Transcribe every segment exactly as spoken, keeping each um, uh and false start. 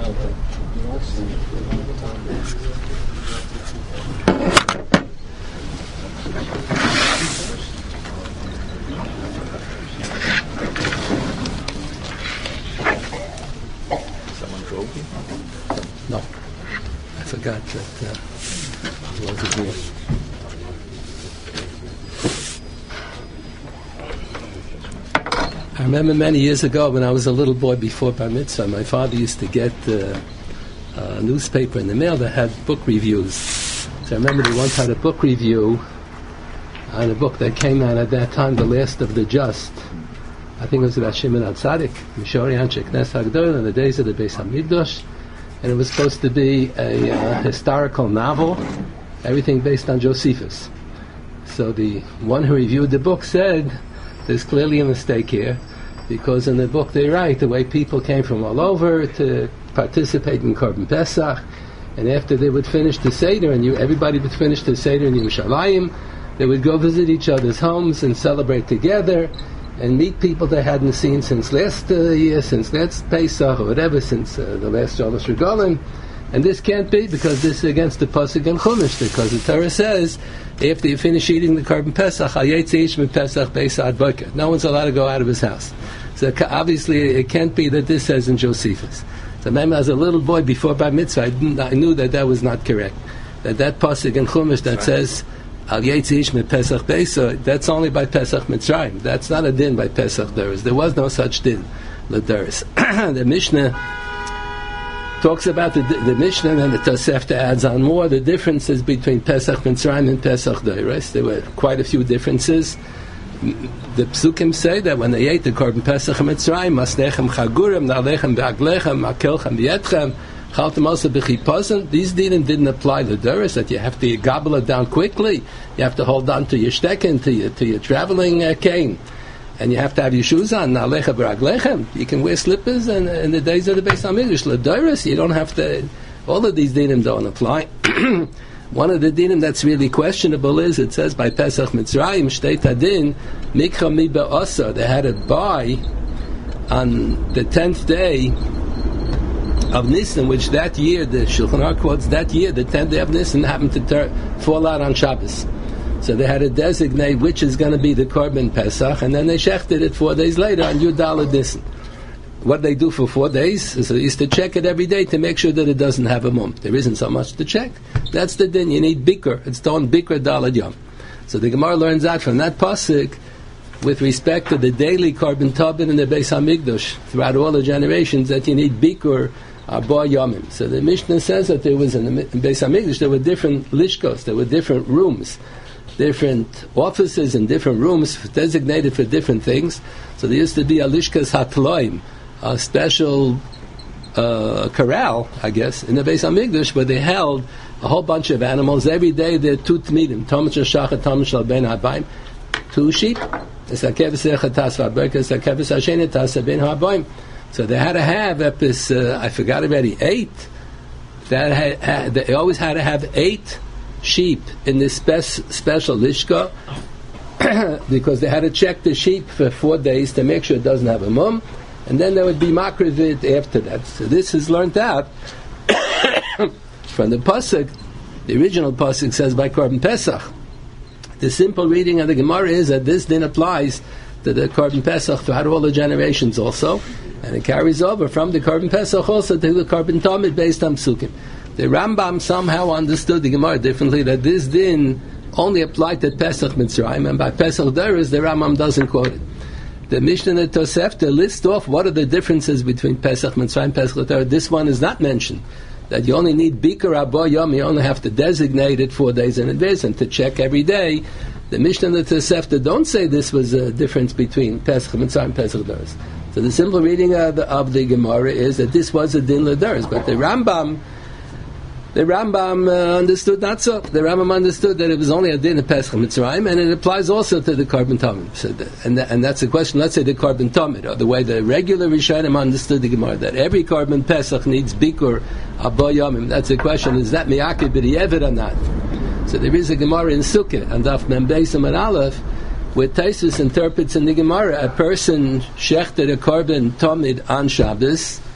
Someone drove you? No, I forgot that uh, it wasn't here. I remember many years ago when I was a little boy before Bar Mitzvah, my father used to get uh, a newspaper in the mail that had book reviews. So I remember they once had a book review on a book that came out at that time, The Last of the Just. I think it was about Shimon HaTzadik, Mishori Anshe Knesset HaGedolah, in the days of the Beis HaMikdash. And it was supposed to be a uh, historical novel, everything based on Josephus. So the one who reviewed the book said, there's clearly a mistake here, because in the book they write the way people came from all over to participate in Korban Pesach, and after they would finish the Seder, and you, everybody would finish the Seder in Yerushalayim, they would go visit each other's homes and celebrate together, and meet people they hadn't seen since last uh, year, since last Pesach, or whatever, since uh, the last Shalosh Regalim. And this can't be, because this is against the Pasuk and Chumash, because the Torah says, after you finish eating the Korban Pesach, Pesach no one's allowed to go out of his house. So obviously it can't be that this says in Josephus. So remember, as a little boy before Bar Mitzvah, I, didn't, I knew that that was not correct. That that Pasuk in Chumash that says, Al Yetzish mit Pesach Beisa, that's only by Pesach Mitzrayim. That's not a din by Pesach Deris. There was no such din, L'Deris. The Mishnah talks about the, the Mishnah, and the Tosefta adds on more the differences between Pesach Mitzrayim and Pesach Deris. There were quite a few differences. The Psukim say that when they ate the Korban Pesach Mitzrayim, Masnechem Chagurim, Na'lechem Be'aglechem, Makelchem Be'etchem, Chaltem also B'chipazim, these dinim didn't apply to Deris, that you have to gobble it down quickly, you have to hold on to your stecken, to your, to your traveling uh, cane, and you have to have your shoes on, Na'lechem Be'aglechem, you can wear slippers, and in the days of the Beis HaMikdash, L'Deris, you don't have to, all of these dinim don't apply. One of the dinim that's really questionable is, it says by Pesach Mitzrayim, Shtei Tadin, Mikcha Mi Be'asa, they had to buy on the tenth day of Nisan, which that year, the Shulchan Aruch quotes, that year, the tenth day of Nisan happened to ter- fall out on Shabbos. So they had to designate which is going to be the Korban Pesach, and then they shechted it four days later on Yud Daled Nisan. What they do for four days is they used to check it every day to make sure that it doesn't have a mum. There isn't so much to check. That's the din. You need bikur. It's done bikur dalad yom. So the Gemara learns out from that pasuk with respect to the daily Korban Tabin in the Beis HaMikdash throughout all the generations that you need bikur arba yomim. So the Mishnah says that there was in the in Beis HaMikdash there were different lishkos, there were different rooms, different offices and different rooms designated for different things. So there used to be a lishkas hatloim, a special uh, corral, I guess, in the Beis HaMikdash where they held a whole bunch of animals. Every day there are two tmidim, Tomash Shachat, Tomash Ben Habayim, two sheep. So they had to have, uh, I forgot already, eight. That had, had, they always had to have eight sheep in this spe- special lishka because they had to check the sheep for four days to make sure it doesn't have a mum. And then there would be makrivit after that. So this is learned out from the pasuk. The original pasuk says by Korban Pesach. The simple reading of the Gemara is that this din applies to the Korban Pesach throughout all the generations also, and it carries over from the Korban Pesach also to the Korban Tamid based on Psukim. The Rambam somehow understood the Gemara differently, that this din only applied to Pesach Mitzrayim, and by Pesach Deris the Rambam doesn't quote it. The Mishnah and Tosefta list off what are the differences between Pesach Mitzrayim and Pesach Deris. This one is not mentioned. That you only need Bikur Abba Yom, you only have to designate it four days in advance and to check every day. The Mishnah and the Tosefta don't say this was a difference between Pesach Mitzrayim and Pesach Deris. So the simple reading of the, of the Gemara is that this was a din l'Deris, but the Rambam The Rambam uh, understood not so. The Rambam understood that it was only a din of Pesach Mitzrayim, and it applies also to the Korban Tamid. So the, and, the, and that's the question. Let's say the Korban Tamid, or the way the regular Rishonim understood the Gemara, that every Korban Pesach needs Bikur Abba Yomim. That's the question: is that miyakid b'di'evid or not? So there is a Gemara in Sukkah and Daf Mem Beis and Aleph, where Taisus interprets in the Gemara a person shechted a Korban Tamid on Shabbos.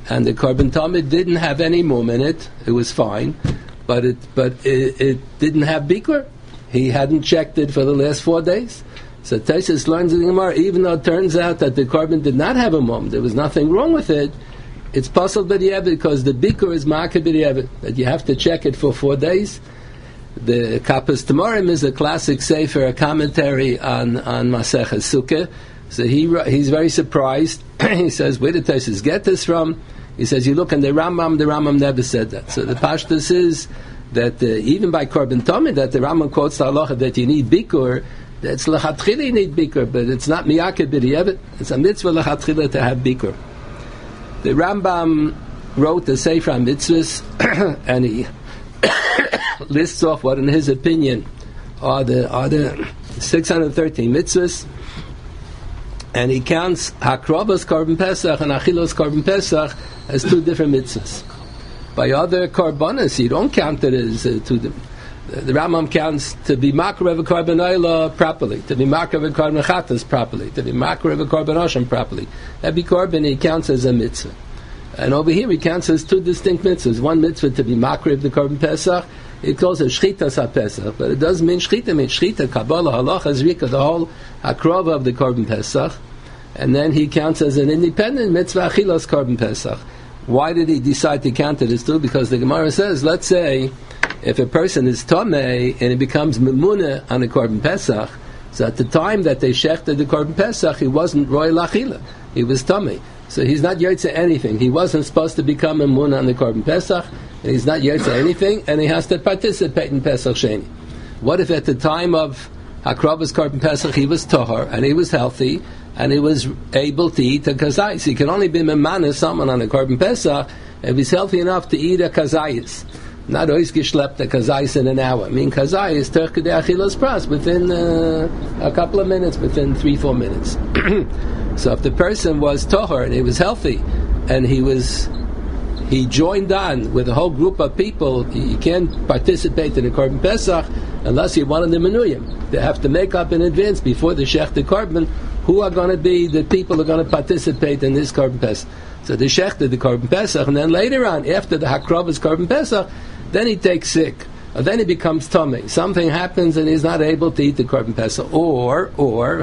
and the Korban Tamid didn't have any mum in it. It was fine, but it but it, it didn't have bikur. He hadn't checked it for the last four days. So Taisus learns in the Gemara, even though it turns out that the Korban did not have a mum, there was nothing wrong with it, it's possible b'di'evet because the bikur is ma'akeh b'di'evet, that you have to check it for four days. The Kappas Tamarim is a classic sefer, a commentary on, on Maseches Sukkah. So he he's very surprised. He says, where did Taisus get this from? He says, you look in the Rambam, the Rambam never said that. So the Pashtus is that uh, even by Korban Tamid, that the Rambam quotes the halacha that you need bikur, that's l'chatchila you need bikur, but it's not miyakeh b'di'evet. It's a mitzvah l'chatchila to have bikur. The Rambam wrote the Sefer HaMitzvahs, and he lists off what, in his opinion, are the are the six hundred thirteen mitzvahs, and he counts Hakrovas Korban Pesach and Achilos Korban Pesach as two different mitzvahs. By other korbanos, you don't count it as uh, two different. The Rambam counts to be makrev a korban oila properly, to be makrev a korban chatas properly, to be makrev a korban osham properly. Every korban he counts as a mitzvah. And over here he counts as two distinct mitzvahs. One mitzvah to be makrev the korban pesach, it calls it shchitas ha-pesach, but it doesn't mean shchita, it means shchita, kabbalah, halacha, zrika, the whole hakrova of the korban pesach. And then he counts as an independent mitzvah achilas korban pesach. Why did he decide to count it as two? Because the Gemara says, let's say, if a person is Tomei and he becomes Memuna on the Korban Pesach, so at the time that they shechted the Korban Pesach, he wasn't Roy Lachila. He was Tomei. So he's not Yotze anything. He wasn't supposed to become Memuna on the Korban Pesach, and he's not Yotze anything, and he has to participate in Pesach Sheni. What if at the time of Hakrovas Korban Pesach he was Tahor, and he was healthy, and he was able to eat a kazayis? He can only be Memana someone on the Korban Pesach if he's healthy enough to eat a kazayis. Not always geschlept a kazayis in an hour. I mean, kazayis terke de achilas pras within uh, a couple of minutes, within three, four minutes. So if the person was tohar and he was healthy, and he was he joined on with a whole group of people, you can't participate in the Korban Pesach unless you're one of the menuyim. They have to make up in advance before the shech the Korban who are going to be the people who are going to participate in this Korban Pesach. So the shech did the Korban Pesach, and then later on, after the Hakrovas Korban Pesach, then he takes sick, or then he becomes tummy. Something happens and he's not able to eat the Korban Pesach. Or, or,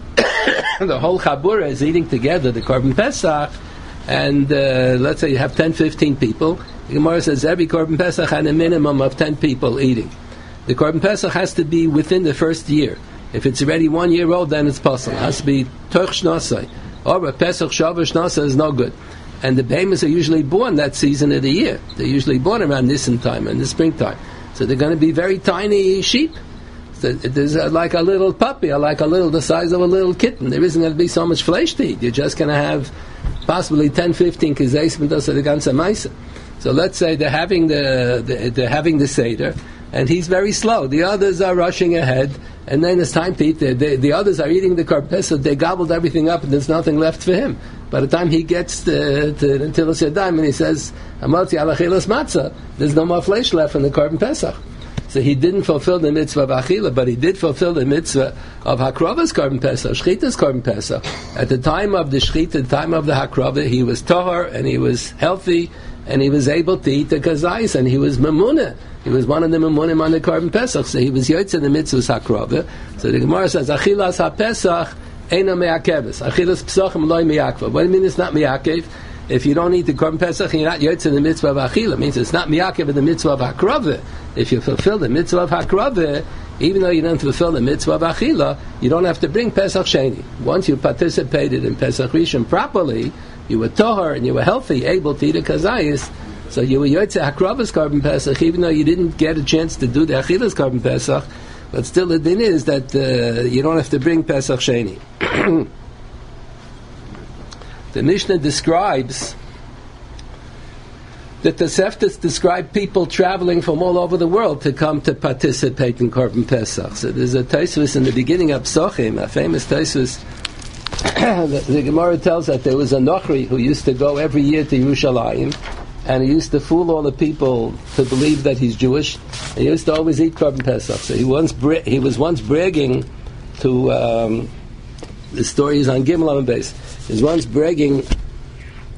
the whole Chabura is eating together the Korban Pesach, and uh, let's say you have ten, fifteen people. The Gemara says every Korban Pesach had a minimum of ten people eating. The Korban Pesach has to be within the first year. If it's already one year old, then it's possible. It has to be Toch Shnasai. Or a Pesach Shavuot Shnasai is no good. And the behemoths are usually born that season of the year. They're usually born around Nisan time and the springtime. So they're going to be very tiny sheep. So there's like a little puppy, or like a little, the size of a little kitten. There isn't going to be so much flesh to eat. You're just going to have possibly ten, fifteen kizayis mintos of the ganze maisa. So let's say they're having the, the they're having the seder, and he's very slow. The others are rushing ahead, and then it's time to eat. The, the, the others are eating the korban pesach. They gobbled everything up, and there's nothing left for him. By the time he gets to, to Netilas Yadayim and he says, Amalti alachilas matzah, there's no more flesh left in the korban pesach. So he didn't fulfill the mitzvah of achila, but he did fulfill the mitzvah of hakrovas korban pesach, shchita's korban pesach. At the time of the shchita, the time of the hakrova, he was tahor and he was healthy and he was able to eat the kazayis and he was memuna. He was one of the memunim on the korban pesach, so he was yotze the mitzvah's hakrova. So the Gemara says, achilas ha-pesach eina me'akeves. Achilas pesachim loy me'akva. What do you mean it's not me'akev? If you don't eat the korban pesach, you're not yotze the mitzvah of achila. It means it's not me'akev in the mitzvah of hakrova. If you fulfill the mitzvah of hakrova, even though you don't fulfill the mitzvah of achila, you don't have to bring pesach sheni. Once you participated in pesach rishon properly, you were tohar and you were healthy, able to eat a kazayis, so you were yotze hakrovas korban pesach, even though you didn't get a chance to do the achilas korban pesach. But still, the din is that uh, you don't have to bring pesach sheni. The Mishnah describes that the Toseftos describe people traveling from all over the world to come to participate in Korban Pesach. So there's a Tosfos in the beginning of Psochim, a famous Tosfos. the, the Gemara tells that there was a Nochri who used to go every year to Yerushalayim, and he used to fool all the people to believe that he's Jewish. He used to always eat Korban Pesach. So he once bra- he was once bragging to um, the story is on Gimel Amud Beis. He was once bragging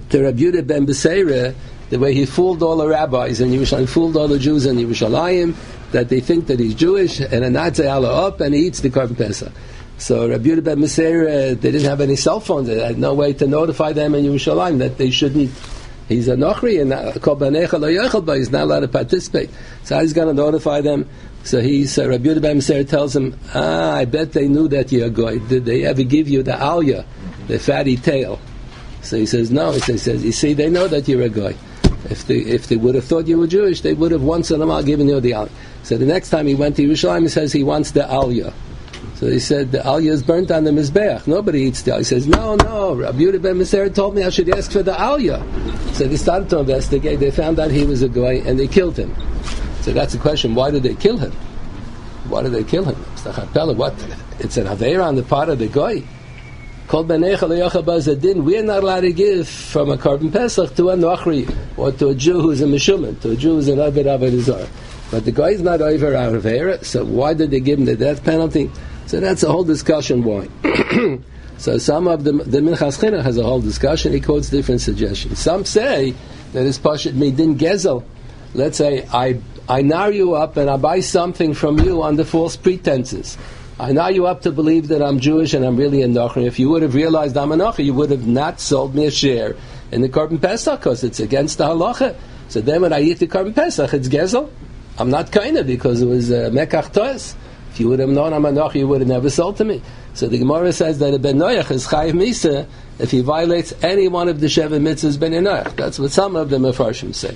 to Rabbi Yehuda ben Beseira, the way he fooled all the rabbis in Yerushalayim, fooled all the Jews in Yerushalayim, that they think that he's Jewish, and a Natzai Allah up, and he eats the Korban Pesach. So Rabbi Yehuda ben Beseira, they didn't have any cell phones, they had no way to notify them in Yerushalayim that they shouldn't, he's a Nochri, and Kol Banecha Lo Yochel Ba, he's not allowed to participate. So how he's going to notify them? So he's, uh, Rabbi Yehuda ben Beseira tells him, ah, I bet they knew that you're a goy. Did they ever give you the alya, the fatty tail? So he says, no. He says, you see, they know that you're a goy. If they if they would have thought you were Jewish, they would have once in a while given you the aliyah. So the next time he went to Yerushalayim, he says he wants the aliyah. So he said the aliyah is burnt on the mizbeach. Nobody eats the aliyah. He says, no, no. Rabbi Yehuda ben Beseira told me I should ask for the aliyah. So they started to investigate. They found out he was a goy, and they killed him. So that's the question: why did they kill him? Why did they kill him? It's the chapela. What? It's an aveira on the part of the goy. Kol Banecha Lo Yochel Ba Zadin. We're not allowed to give from a Korban Pesach to a Nochri or to a Jew who's a Meshuman, to a Jew who's an Aved Avodah Zarah. But the guy is not over our Avera, so why did they give him the death penalty? So that's a whole discussion why. So some of the the Minchas Chinuch has a whole discussion. He quotes different suggestions. Some say that it's Pashat Midin Gezel. Let's say I I nar you up and I buy something from you under false pretenses. I nar you up to believe that I'm Jewish and I'm really a Nochri. If you would have realized I'm a Nochri, you would have not sold me a share in the Korban Pesach because it's against the halacha. So then when I eat the Korban Pesach, it's Gezel. I'm not kinda because it was uh, Mekach Toes. If you would have known I'm a Nochri, you would have never sold to me. So the Gemara says that a Ben Noach is Chayiv Misa if he violates any one of the Sheva Mitzvahs Ben Noach. That's what some of the Mefarshim say.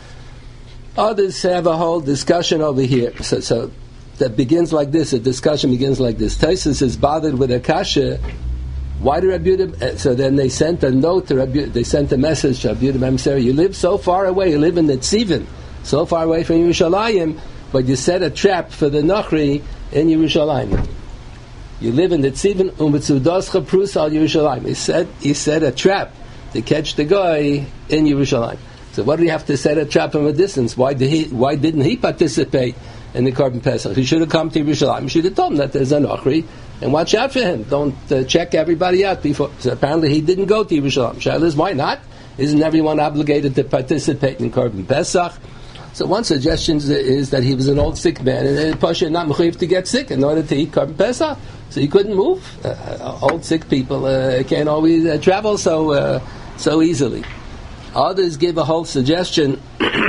Others have a whole discussion over here. So, so that begins like this. A discussion begins like this. Taisus is bothered with a kasha. Why did Rabbi Yehuda? So then they sent a note to Rabbi Yehuda. They sent a message to Rabbi Yehuda ben Beseira. You live so far away. You live in the Tzivin, so far away from Yerushalayim, but you set a trap for the Nochri in Yerushalayim. You live in the Tzivin u'mitzudoscha prus al Yerushalayim. He said he set a trap to catch the guy in Yerushalayim. So what did he have to set a trap from a distance? Why did he? Why didn't he participate in the Korban Pesach? He should have come to Yerushalayim. He should have told him that there's a Nochri and watch out for him. Don't uh, check everybody out before. So apparently he didn't go to Yerushalayim. Shaila is why not? Isn't everyone obligated to participate in Korban Pesach? So one suggestion is that he was an old sick man and Pasha not mechuyev to get sick in order to eat Korban Pesach. So he couldn't move. Uh, old sick people uh, can't always uh, travel so uh, so easily. Others give a whole suggestion.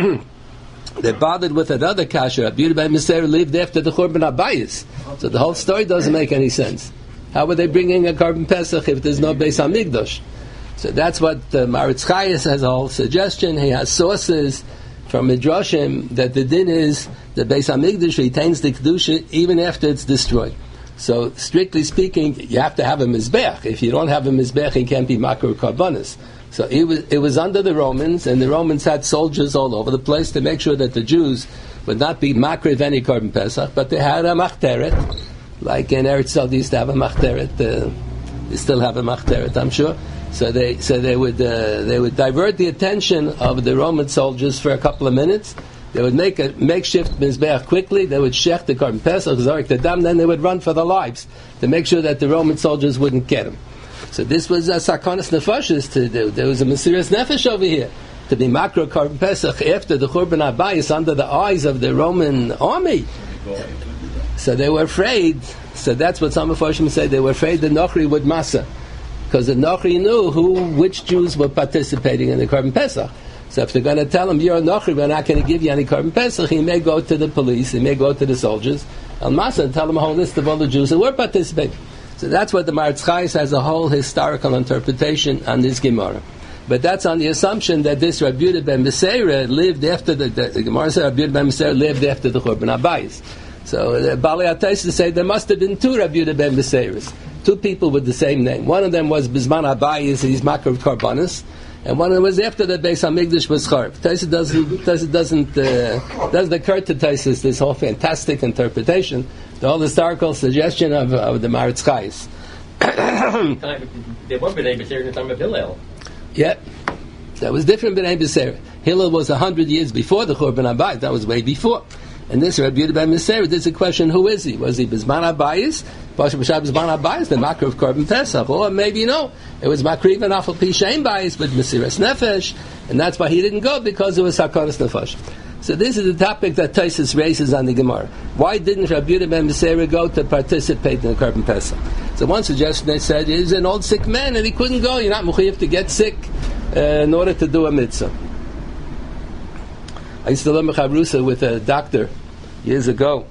They're bothered with another kasha. Rabbi Yehuda ben Beseira lived after the Churban Abayis. So the whole story doesn't make any sense. How were they bringing a Korban Pesach if there's no Beis HaMikdash? So that's what uh, Maritz Chayes has a whole suggestion. He has sources from Midrashim that the din is the Beis HaMikdash retains the Kedusha even after it's destroyed. So strictly speaking, you have to have a Mizbech. If you don't have a Mizbech, it can't be Makar Karbanis. So it was, it was under the Romans, and the Romans had soldiers all over the place to make sure that the Jews would not be makriv any Korban Pesach, but they had a machteret, like in Eretz Yisrael they used to have a machteret. Uh, they still have a machteret, I'm sure. So they so they would uh, they would divert the attention of the Roman soldiers for a couple of minutes. They would make a makeshift mizbeach quickly. They would shech the Korban Pesach, zorik the dam, then they would run for their lives to make sure that the Roman soldiers wouldn't get them. So this was a sakonis nefashis to do. There was a mysterious nefesh over here to be makro Korban Pesach after the Churban Abayis under the eyes of the Roman army. So they were afraid. So that's what some Mepharshim say. They were afraid the Nochri would masa, because the Nochri knew who, which Jews were participating in the Korban Pesach. So if they're going to tell him you're a Nochri, we're not going to give you any Korban Pesach, he may go to the police, he may go to the soldiers, al masa, and tell them a whole list of all the Jews who were participating. So that's what the Maritz Chayes has a whole historical interpretation on this Gemara. But that's on the assumption that this Rabbi Yehuda ben Beseira lived after the, the, the Gemara said Rabbi Yehuda ben Beseira lived after the Churban Abayis. So the Balei HaTosfos say there must have been two Rabbi Yehuda ben Beseiras, two people with the same name. One of them was Bizman Abayis, he's Makar Karbanis, and one of them was after the Beis HaMikdash was Charb. Tosfos doesn't Tosfos doesn't uh, doesn't occur to Tosfos this whole fantastic interpretation, the whole historical suggestion of, of the Maritz Chayes. There was B'nai Beseira in the time of Hillel. Yeah, that was different. B'nai Beseira. Hillel was a hundred years before the Churban Abayis. That was way before. And this Rabbi Yehuda ben Meseira, there's a question, who is he? Was he Bizman HaBayis? Pasha B'Shab Bizman HaBayis, the Makar of Korban Pesach. Or maybe no, it was Makriv and Afal Pi Shein Bayis, but Mesiras Nefesh, and that's why he didn't go, because it was Hakonas Nefesh. So this is the topic that Tosfos raises on the Gemara. Why didn't Rabbi Yehuda ben Meseira go to participate in the Korban Pesach? So one suggestion they said, he's an old sick man and he couldn't go. You're not mechuyev to get sick uh, in order to do a mitzvah. I used to learn Mechavrusa with a doctor years ago,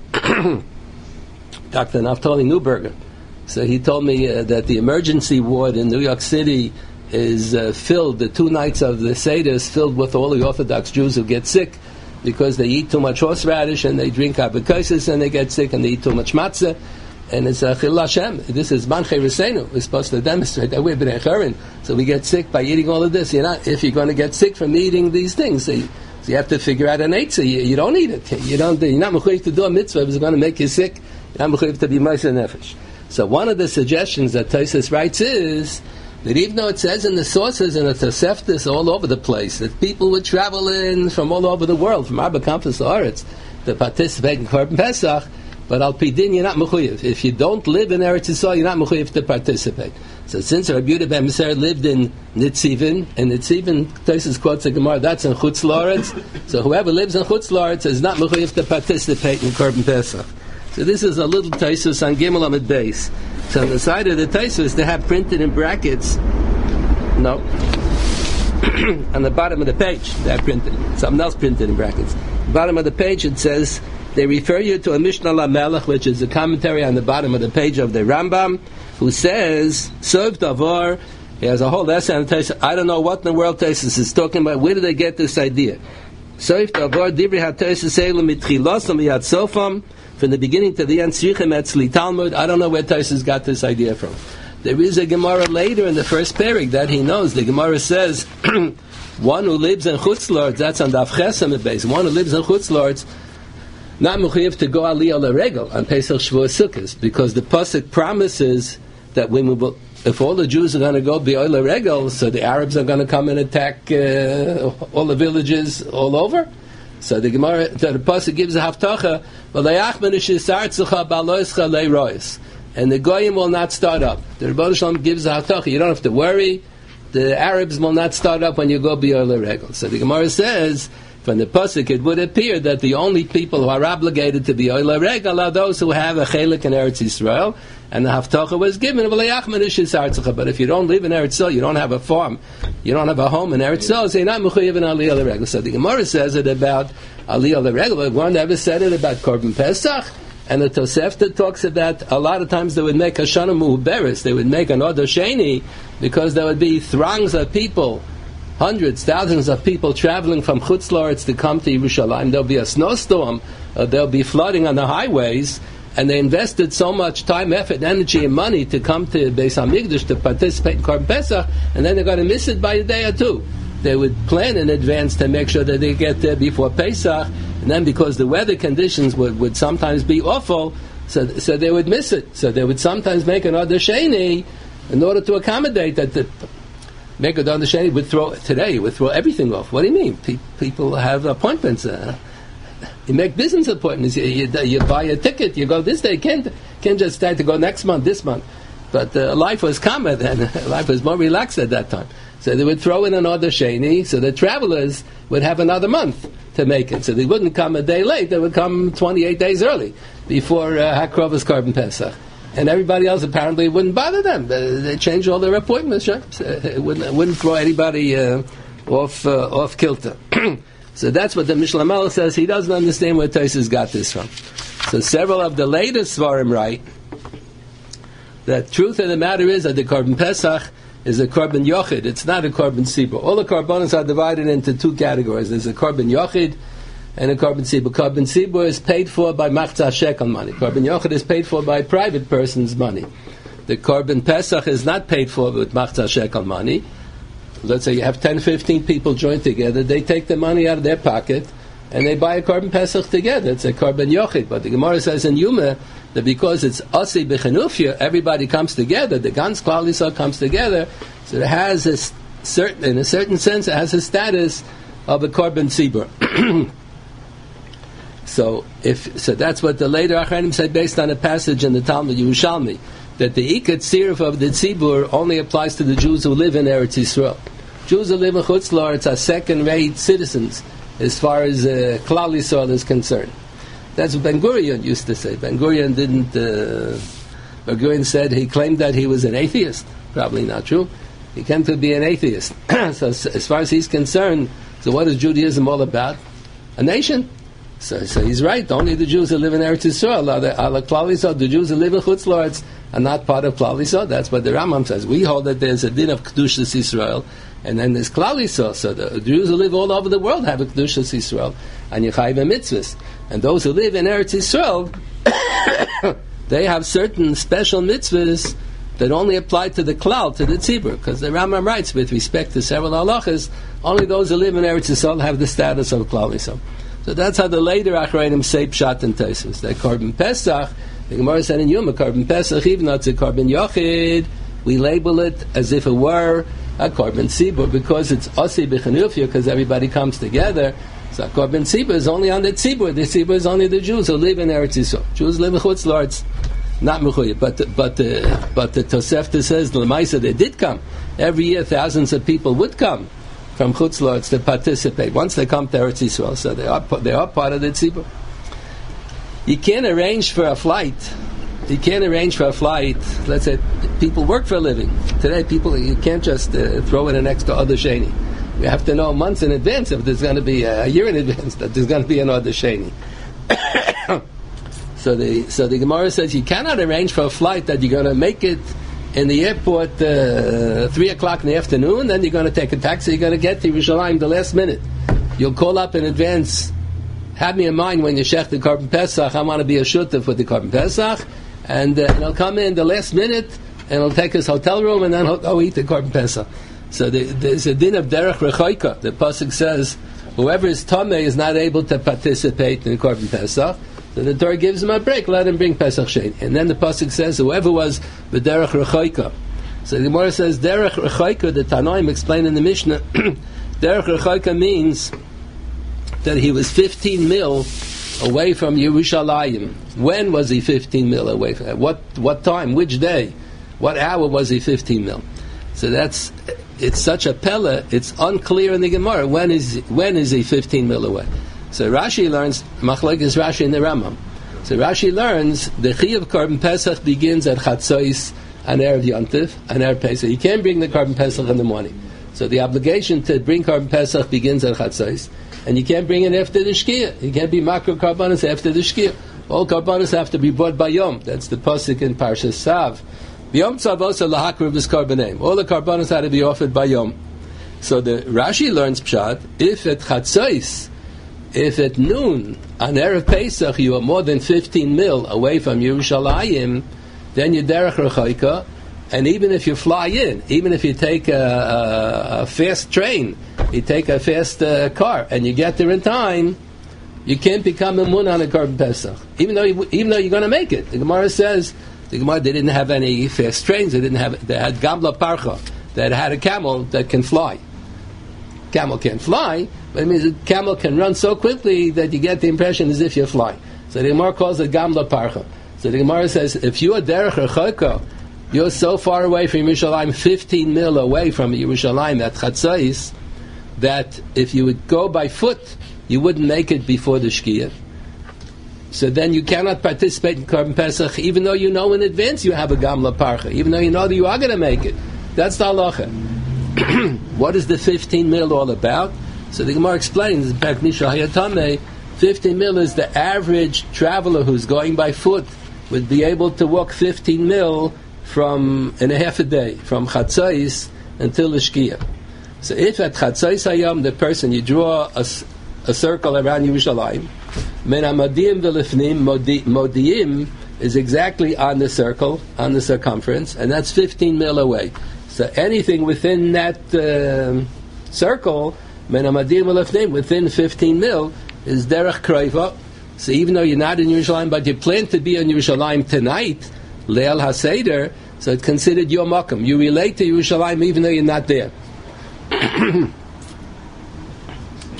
Doctor Naftali Neuberger. So he told me uh, that the emergency ward in New York City is uh, filled, the two nights of the Seder is filled with all the Orthodox Jews who get sick because they eat too much horseradish and they drink abakaisis and they get sick and they eat too much matzah. And it's a chil Hashem. This is Manchei Risenu. We're supposed to demonstrate that we're b'nei Charen. So we get sick by eating all of this. You're not, if you're going to get sick from eating these things, so you, so you have to figure out an eitzah. You, you don't eat it. You don't. You're not mechuyev to do a mitzvah if it's going to make you sick. You're not mechuyev to be ma'aser nefesh. So one of the suggestions that Tosfos writes is that even though it says in the sources and the Toseftas all over the place that people would travel in from all over the world, from Arba Campus Haaretz, to participate in Korban Pesach, but al pidin you're not mechuyev. If you don't live in Eretz Yisrael, you're not mechuyev to participate. So since Rabbi Yehuda ben Meseira lived in Nitzivin, and Nitzivin, Tosfos quotes a Gemara, that's in Chutz La'aretz. So whoever lives in Chutz La'aretz is not mechuyev to participate in Korban Pesach. So this is a little Tosfos on Gimel Amud Beis. So on the side of the Tosfos they have printed in brackets. No. On the bottom of the page they have printed. Something else printed in brackets. Bottom of the page it says, they refer you to a Mishnah LaMelech, which is a commentary on the bottom of the page of the Rambam, who says, Sov Davar, he has a whole lesson on Tosfos. I don't know what in the world Tosfos is talking about. Where did they get this idea? Sov Davar, Divrei HaTosfos Eilu Mitchilos Miyad Sofam, from the beginning to the end, Tzrichem Etzli Talmud. I don't know where Tosfos got this idea from. There is a Gemara later in the first parak that he knows. The Gemara says, one who lives in Chutz La'aretz, that's on Daf Chesem base, one who lives in Chutz La'aretz, not mechuyev to go aliyah l'regel on Pesach Shavuos Sukkos, because the pasuk promises that when we will, if all the Jews are going to go b'oil l'regel, so the Arabs are going to come and attack uh, all the villages all over. So the Gemara, the pasuk gives a haftacha, and the goyim will not start up. The Rebbeinu Shalom gives a haftacha. You don't have to worry. The Arabs will not start up when you go b'oil l'regel. So the Gemara says, from the pasuk, it would appear that the only people who are obligated to be oila regal are those who have a chelik in Eretz Yisrael, and the haftacha was given. But if you don't live in Eretz Yisrael, you don't have a farm, you don't have a home in Eretz Yisrael, so you're not mechuyev in aliyah regal. So the Gemara says it about aliyah regal, but one never said it about Korban Pesach. And the Tosefta talks about a lot of times they would make a shana muhuberes, they would make an Odor Sheni, because there would be throngs of people, hundreds, thousands of people traveling from Chutz La'aretz to come to Yerushalayim. There'll be a snowstorm, uh, there'll be flooding on the highways, and they invested so much time, effort, energy, and money to come to Beis HaMikdash to participate in Korban Pesach, and then they're going to miss it by a day or two. They would plan in advance to make sure that they get there before Pesach, and then because the weather conditions would, would sometimes be awful, so, so they would miss it. So they would sometimes make an Odor Sheni in order to accommodate that. The, Make a Odor Sheni would throw today. Would throw everything off. What do you mean? Pe- people have appointments. Uh, you make business appointments. You, you, you buy a ticket. You go this day. Can't can't just start to go next month, this month. But uh, life was calmer then. Life was more relaxed at that time. So they would throw in an Odor Sheni, so the travelers would have another month to make it. So they wouldn't come a day late. They would come twenty-eight days early before uh, Hakrovas Korban Pesach. And everybody else apparently wouldn't bother them. They changed all their appointments. Right? So it wouldn't, it wouldn't throw anybody uh, off uh, off kilter. So that's what the Mishnah Melech says. He doesn't understand where Tosfos got this from. So several of the latest Svarim write that truth of the matter is that the Korban Pesach is a Korban Yochid. It's not a Korban Sibur. All the Korbanos are divided into two categories. There's a Korban Yochid and a Korban Sibur. Korban Sibur is paid for by Machzah Shekel money. Korban Yochid is paid for by private person's money. The Korban Pesach is not paid for with Machzah Shekel money. Let's say you have ten, fifteen people joined together. They take the money out of their pocket and they buy a Korban Pesach together. It's a Korban Yochid. But the Gemara says in Yuma that because it's Asi B'Chenufia, everybody comes together. The Gans Klal Yisrael comes together. So it has a certain, in a certain sense, it has a status of a Korban Sibur. So So if so, that's what the later Achronim said based on a passage in the Talmud Yerushalmi, that the Ikat Sirf of the Tzibur only applies to the Jews who live in Eretz Yisrael. Jews who live in Chutz La'aretz are second-rate citizens as far as uh, Klal Yisrael is concerned. That's what Ben Gurion used to say. Ben Gurion didn't. Uh, Ben Gurion said he claimed that he was an atheist. Probably not true. He came to be an atheist. So as far as he's concerned, so what is Judaism all about? A nation. So, so he's right. Only the Jews who live in Eretz Yisrael are the, are the Klal Yisrael. The Jews who live in Chutz La'aretz are not part of Klal Yisrael. That's what the Rambam says. We hold that there's a din of Kedushas Yisrael, and then there's Klal Yisrael. So the Jews who live all over the world have a Kedushas Yisrael, and Yechayiv mitzvahs. And those who live in Eretz Yisrael, they have certain special mitzvahs that only apply to the Klal, to the Tzibur, because the Rambam writes, with respect to several halachas, only those who live in Eretz Yisrael have the status of Klal Yisrael. So that's how the later Achronim say Pshat and Tosfos. That Korban Pesach, the Gemara said in Yuma, Korban Pesach, even though it's a Korban Yochid, we label it as if it were a Korban Tzibur, because it's Osi B'Chanufia, because everybody comes together. So Korban Tzibur is only on the Tzibur. The Tzibur is only the Jews who live in Eretz Yisrael. Jews live in Chutz La'aretz, not Mechuyev. But the, but the, but the Tosefta says the Lemaisa they did come every year. Thousands of people would come from Chutz La'aretz to participate once they come to Eretz Yisrael. So they are they are part of the Tzibur. You can't arrange for a flight. You can't arrange for a flight. Let's say people work for a living today. People you can't just uh, throw in an extra Adar Sheni. You have to know months in advance if there's going to be a, a year in advance that there's going to be an Adar Sheni. so the so the Gemara says you cannot arrange for a flight that you're going to make it in the airport uh, three o'clock in the afternoon. Then you're going to take a taxi. You're going to get to Yerushalayim the last minute. You'll call up in advance. Have me in mind when you shech the Korban Pesach. I want to be a shutef with the Korban Pesach, and, uh, and he'll come in the last minute and he'll take his hotel room and then he'll go eat the Korban Pesach. So the, there's a din of derech rechoika. The pasuk says, whoever is tamei is not able to participate in Korban Pesach. So the Torah gives him a break. Let him bring Pesach Sheni. And then the pasuk says, whoever was the derech rechoika. So the Gemara says, derech rechoika. The Tanoim explained in the Mishnah, derech rechoika means that he was fifteen mil away from Yerushalayim. When was he fifteen mil away from? What what time? Which day? What hour was he fifteen mil? So that's. It's such a pella, it's unclear in the Gemara. When is when is he fifteen mil away? So Rashi learns, Machlek is Rashi in the Rambam. So Rashi learns, the Chiyuv Korban Pesach begins at Chatzos and Erev Yontif, and Erev Pesach. You can't bring the Korban Pesach in the morning. So the obligation to bring Korban Pesach begins at Chatzos, and you can't bring it after the Shkia. You can't be Makro Karbanos after the Shkia. All Karbanos have to be brought by Yom. That's the Pasuk in Parshas Sav. Yom Tzavosa lahakriv b'skarbanim. All the karbanos had to be offered by Yom. So the Rashi learns Pshat, if at Chatzos, if at noon, on Erev Pesach, you are more than fifteen mil away from Yerushalayim, then you're derech rechoika, and even if you fly in, even if you take a, a, a fast train, you take a fast uh, car, and you get there in time, you can't become a mun on a Korban Pesach, even though you, even though you're going to make it. The Gemara says, The Gemara, they didn't have any fast trains. They didn't have. They had gamla parcha. That had a camel that can fly. Camel can't fly, but it means a camel can run so quickly that you get the impression as if you're flying. So the Gemara calls it gamla parcha. So the Gemara says, if you are derech rechoka, you're so far away from Yerushalayim, fifteen mil away from Yerushalayim at Chatzos, that if you would go by foot, you wouldn't make it before the Shkia. So then you cannot participate in Korban Pesach, even though you know in advance you have a Gamla Parcha, even though you know that you are going to make it. That's the halacha. What is the fifteen mil all about? So the Gemara explains, in fact, fifteen mil is the average traveler who's going by foot would be able to walk fifteen mil from in a half a day, from Chatzos until the Shkia. So if at Chatzos Hayom, the person, you draw a, a circle around Yerushalayim, Men Amadim V'Lifnim, Modiim is exactly on the circle, on the circumference, and that's fifteen mil away. So anything within that uh, circle, Men Amadim V'Lifnim, within fifteen mil, is Derech Kroiva. So even though you're not in Yerushalayim, but you plan to be in Yerushalayim tonight, Leil HaSeder, so it's considered your Makam. You relate to Yerushalayim even though you're not there.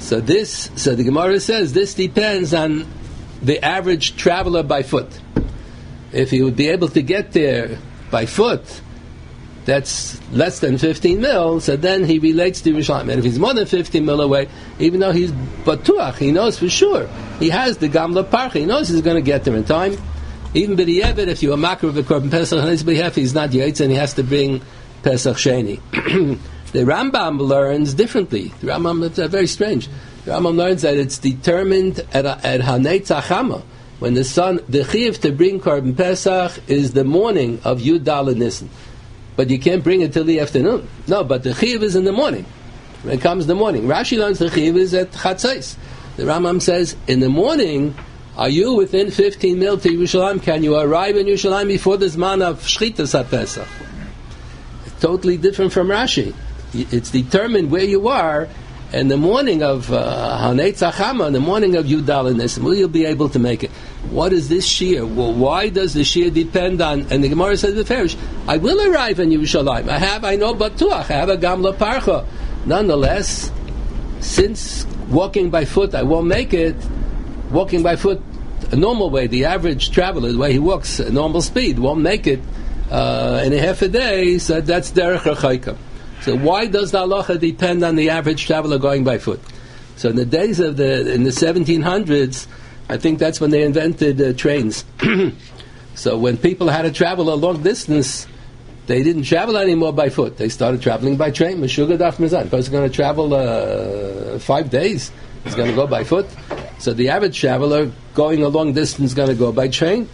So this, so the Gemara says this depends on the average traveler by foot. If he would be able to get there by foot, that's less than fifteen mil, so then he relates to Yerushalayim. And if he's more than fifteen mil away, even though he's batuach, he knows for sure, he has the Gamla Parcha, he knows he's going to get there in time. Even b'di'evet, if you're a makar of a korban Pesach on his behalf, he's not yaitz and he has to bring Pesach Sheni. The Rambam learns differently. The Rambam is uh, very strange. The Rambam learns that it's determined at, at Hanei Tzachama, when the sun, the chiyuv to bring korban Pesach is the morning of Yud Daled Nisan. But you can't bring it till the afternoon. No, but the chiyuv is in the morning. When it comes the morning. Rashi learns the chiyuv is at Chatzais. The Rambam says, in the morning, are you within fifteen mil to Yerushalayim? Can you arrive in Yerushalayim before the Zman of Shchitas HaPesach? It's totally different from Rashi. It's determined where you are in the morning of Hanei Tzachama, in the morning of Yud Daled Nisan. Will you be able to make it? What is this shear? Well, why does the shear depend on? And the Gemara says the Farish, I will arrive in Yerushalayim. I have, I know Batuach, I have a Gamla Parcha. Nonetheless, since walking by foot, I won't make it. Walking by foot, a normal way, the average traveler, the way he walks, a normal speed, won't make it uh, in a half a day. So that's derech rechaika. So why does the halacha depend on the average traveler going by foot? So in the days of the in the seventeen hundreds, I think that's when they invented uh, trains. So when people had to travel a long distance, they didn't travel anymore by foot. They started traveling by train. Meshuga daf mizan. Because they're going to travel uh, five days, he's going to go by foot. So the average traveler going a long distance is going to go by train.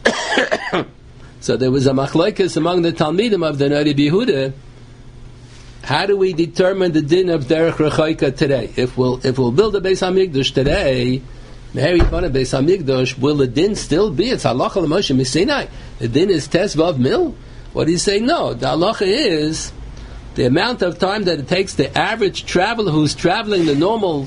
So there was a machlokes among the Talmidim of the Nari Yehuda. How do we determine the din of derech rechaika today? If we'll if we'll build a Beis Hamikdash today, Mary Fana Beis Hamikdash, will the din still be? It's halacha l'Moshe Misinai. The din is tes vav mil. What do you say? No, the halacha is the amount of time that it takes the average traveler who's traveling the normal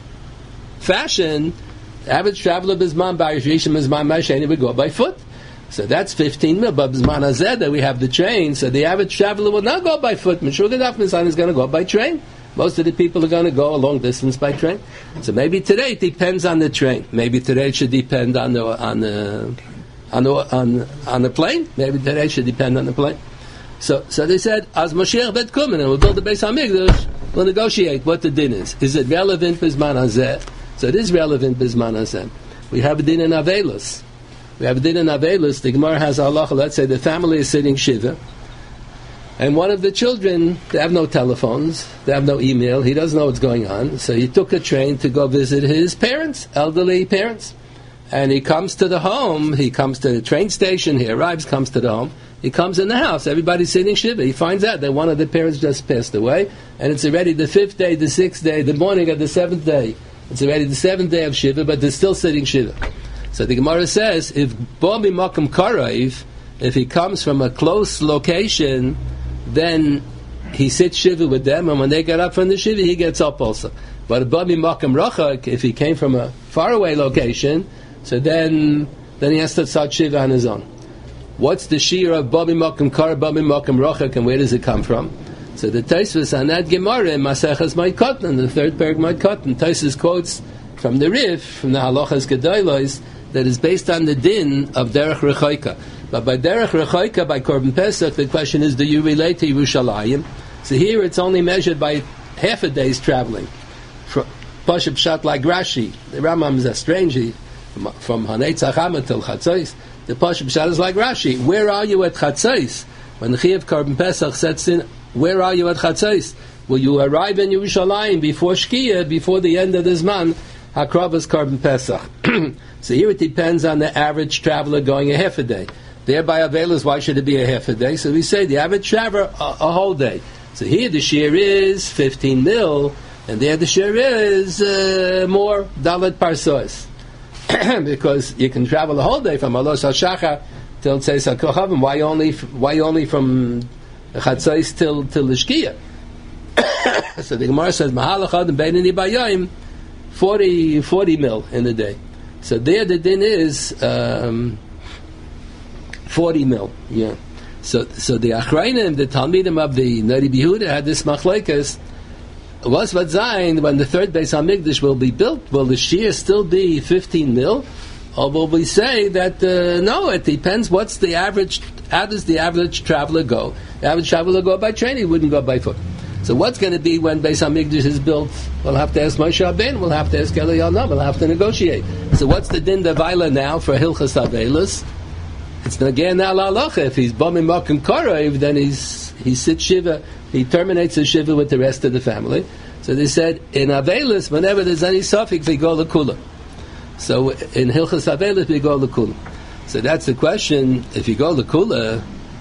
fashion. The average traveler bisman b'ayishim bisman ma'asheni would go by foot. So that's fifteen mil. But bisman hazeh that we have the train, so the average traveler will not go by foot. Meshuga daf mizan is going to go by train. Most of the people are going to go a long distance by train. So maybe today it depends on the train. Maybe today it should depend on the on the on the on, on the plane. Maybe today it should depend on the plane. So so they said, as Mashiach bet kumen, and we'll build the Beis Hamikdash, we'll negotiate what the din is. Is it relevant bisman hazeh? So it is relevant bisman hazeh. We have a din in Avelos. We have a din in Avelos. The Gemara has halacha. Let's say the family is sitting shiva, and one of the children, they have no telephones, they have no email, he doesn't know what's going on, so he took a train to go visit his parents, elderly parents. And he comes to the home, he comes to the train station, he arrives, comes to the home, he comes in the house, everybody's sitting shiva. He finds out that one of the parents just passed away, and it's already the fifth day, the sixth day, the morning of the seventh day. It's already the seventh day of shiva, but they're still sitting shiva. So the Gemara says, if bo mimakom karaiv, if he comes from a close location, then he sits shiva with them, and when they get up from the shiva, he gets up also. But Babi Makam Rachak, if he came from a faraway location, so then then he has to start shiva on his own. What's the shear of Babi Makam Kar, Babi Makam Rachak, and where does it come from? So the Tosfos on that Gemara, Maseches Ma'at Katan, the third parak Ma'at Katan, Tosfos quotes from the Rif, from the Halachas Gedolos, that is based on the din of Derech Rechaika. But by Derech Rechaika, by Korban Pesach, the question is, do you relate to Yerushalayim? So here it's only measured by half a day's traveling. Pashup Pshat like Rashi. The Rambam is a strange, from Hanei Tzachama till Chatzos. The Pashup Pshat is like Rashi. Where are you at Chatzos? When the Chiyuv Korban Pesach sets in, where are you at Chatzos? Will you arrive in Yerushalayim before Shkia, before the end of the Zman, Hakravas Korban Pesach? So here it depends on the average traveler going a half a day. Thereby Avelos, why should it be a half a day? So we say the average traveler a, a whole day. So here the shear is fifteen mil, and there the shear is uh, more Dalet Parsos. Because you can travel a whole day from Alos HaShacha till Tzeis HaKochavim. Why only why only from Chatzos till till the Shkia? So the Gemara says Mahalachad and Beinani Bayayim, forty, forty mil in a day. So there the din is um, forty mil. Yeah. So so the Achrayim, the Talmidim of the Nari Yehuda had this machlekes. was what Zayin, when the third Beis HaMikdash will be built, will the shear still be fifteen mil? Or will we say that, uh, no, it depends what's the average, how does the average traveler go? The average traveler go by train, he wouldn't go by foot. So what's going to be when Beis HaMikdash is built? We'll have to ask Moshe Rabbeinu, we'll have to ask Eliyahu Navi, we'll have to negotiate. So what's the din devaila now for Hilchas Avelis? It's again now la'alocha. If he's bomim makom korev, then he's he sits shiva. He terminates his shiva with the rest of the family. So they said in Avelis, whenever there's any suffix, we go l'kula. So in Hilchas Avelis, we go l'kula. So that's the question. If you go l'kula,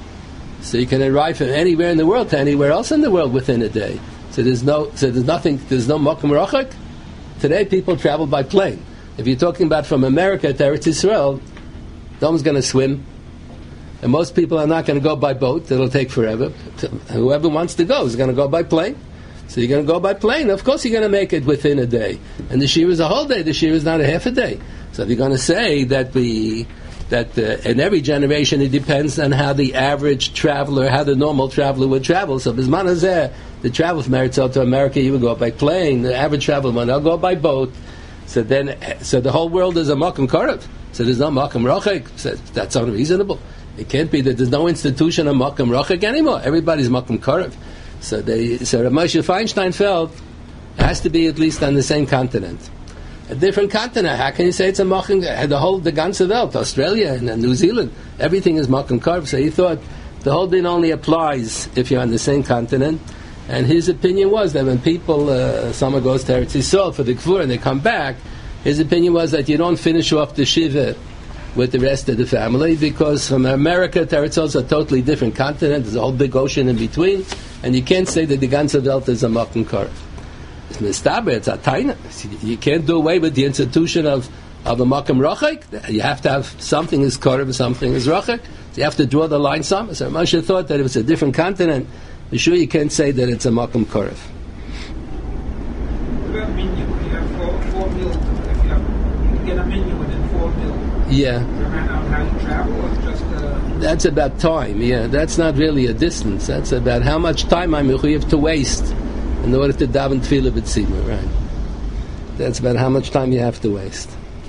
so you can arrive from anywhere in the world to anywhere else in the world within a day. So there's no, so there's nothing, there's no makom rachak. Today, people travel by plane. If you're talking about from America to Eretz Yisrael, no one's going to swim. And most people are not going to go by boat. It'll take forever. Whoever wants to go is going to go by plane. So you're going to go by plane. Of course you're going to make it within a day. And the shir is a whole day. The shir is not a half a day. So if you're going to say that we, that uh, in every generation it depends on how the average traveler, how the normal traveler would travel. So Bisman Hazeh, the travel from Eretz to America, you would go by plane. The average traveler would go by boat. So then, so the whole world is a makom korev. So there's no makom rachek. So that's unreasonable. It can't be that there's no institution of makom rachek anymore. Everybody's makom korev. So they, so Rav Moshe Feinstein felt it has to be at least on the same continent, a different continent. How can you say it's a makom? The whole the ganze Welt, Australia and New Zealand, everything is makom korev. So he thought the whole thing only applies if you're on the same continent. And his opinion was that when people, uh, someone goes to Eretz Yisrael for the Kfur and they come back, his opinion was that you don't finish off the Shiva with the rest of the family, because from America to Eretz Yisrael is a totally different continent. There's a whole big ocean in between, and you can't say that the ganze Welt is a makom korev. It's mistaber, it's a taina. You can't do away with the institution of, of a makom rachek. You have to have something is korev, something is rachek. So you have to draw the line somewhere. So Moshe thought that if it's a different continent, for sure you can't say that it's a makom korev. What about menu? You have four, four meals. If you, have, you can get a menu within four meals. Yeah. On how you travel, or just uh... That's about time. Yeah, that's not really a distance. That's about how much time I'm mechuyev to waste in order to daven tefillah b'tzima. Right. That's about how much time you have to waste.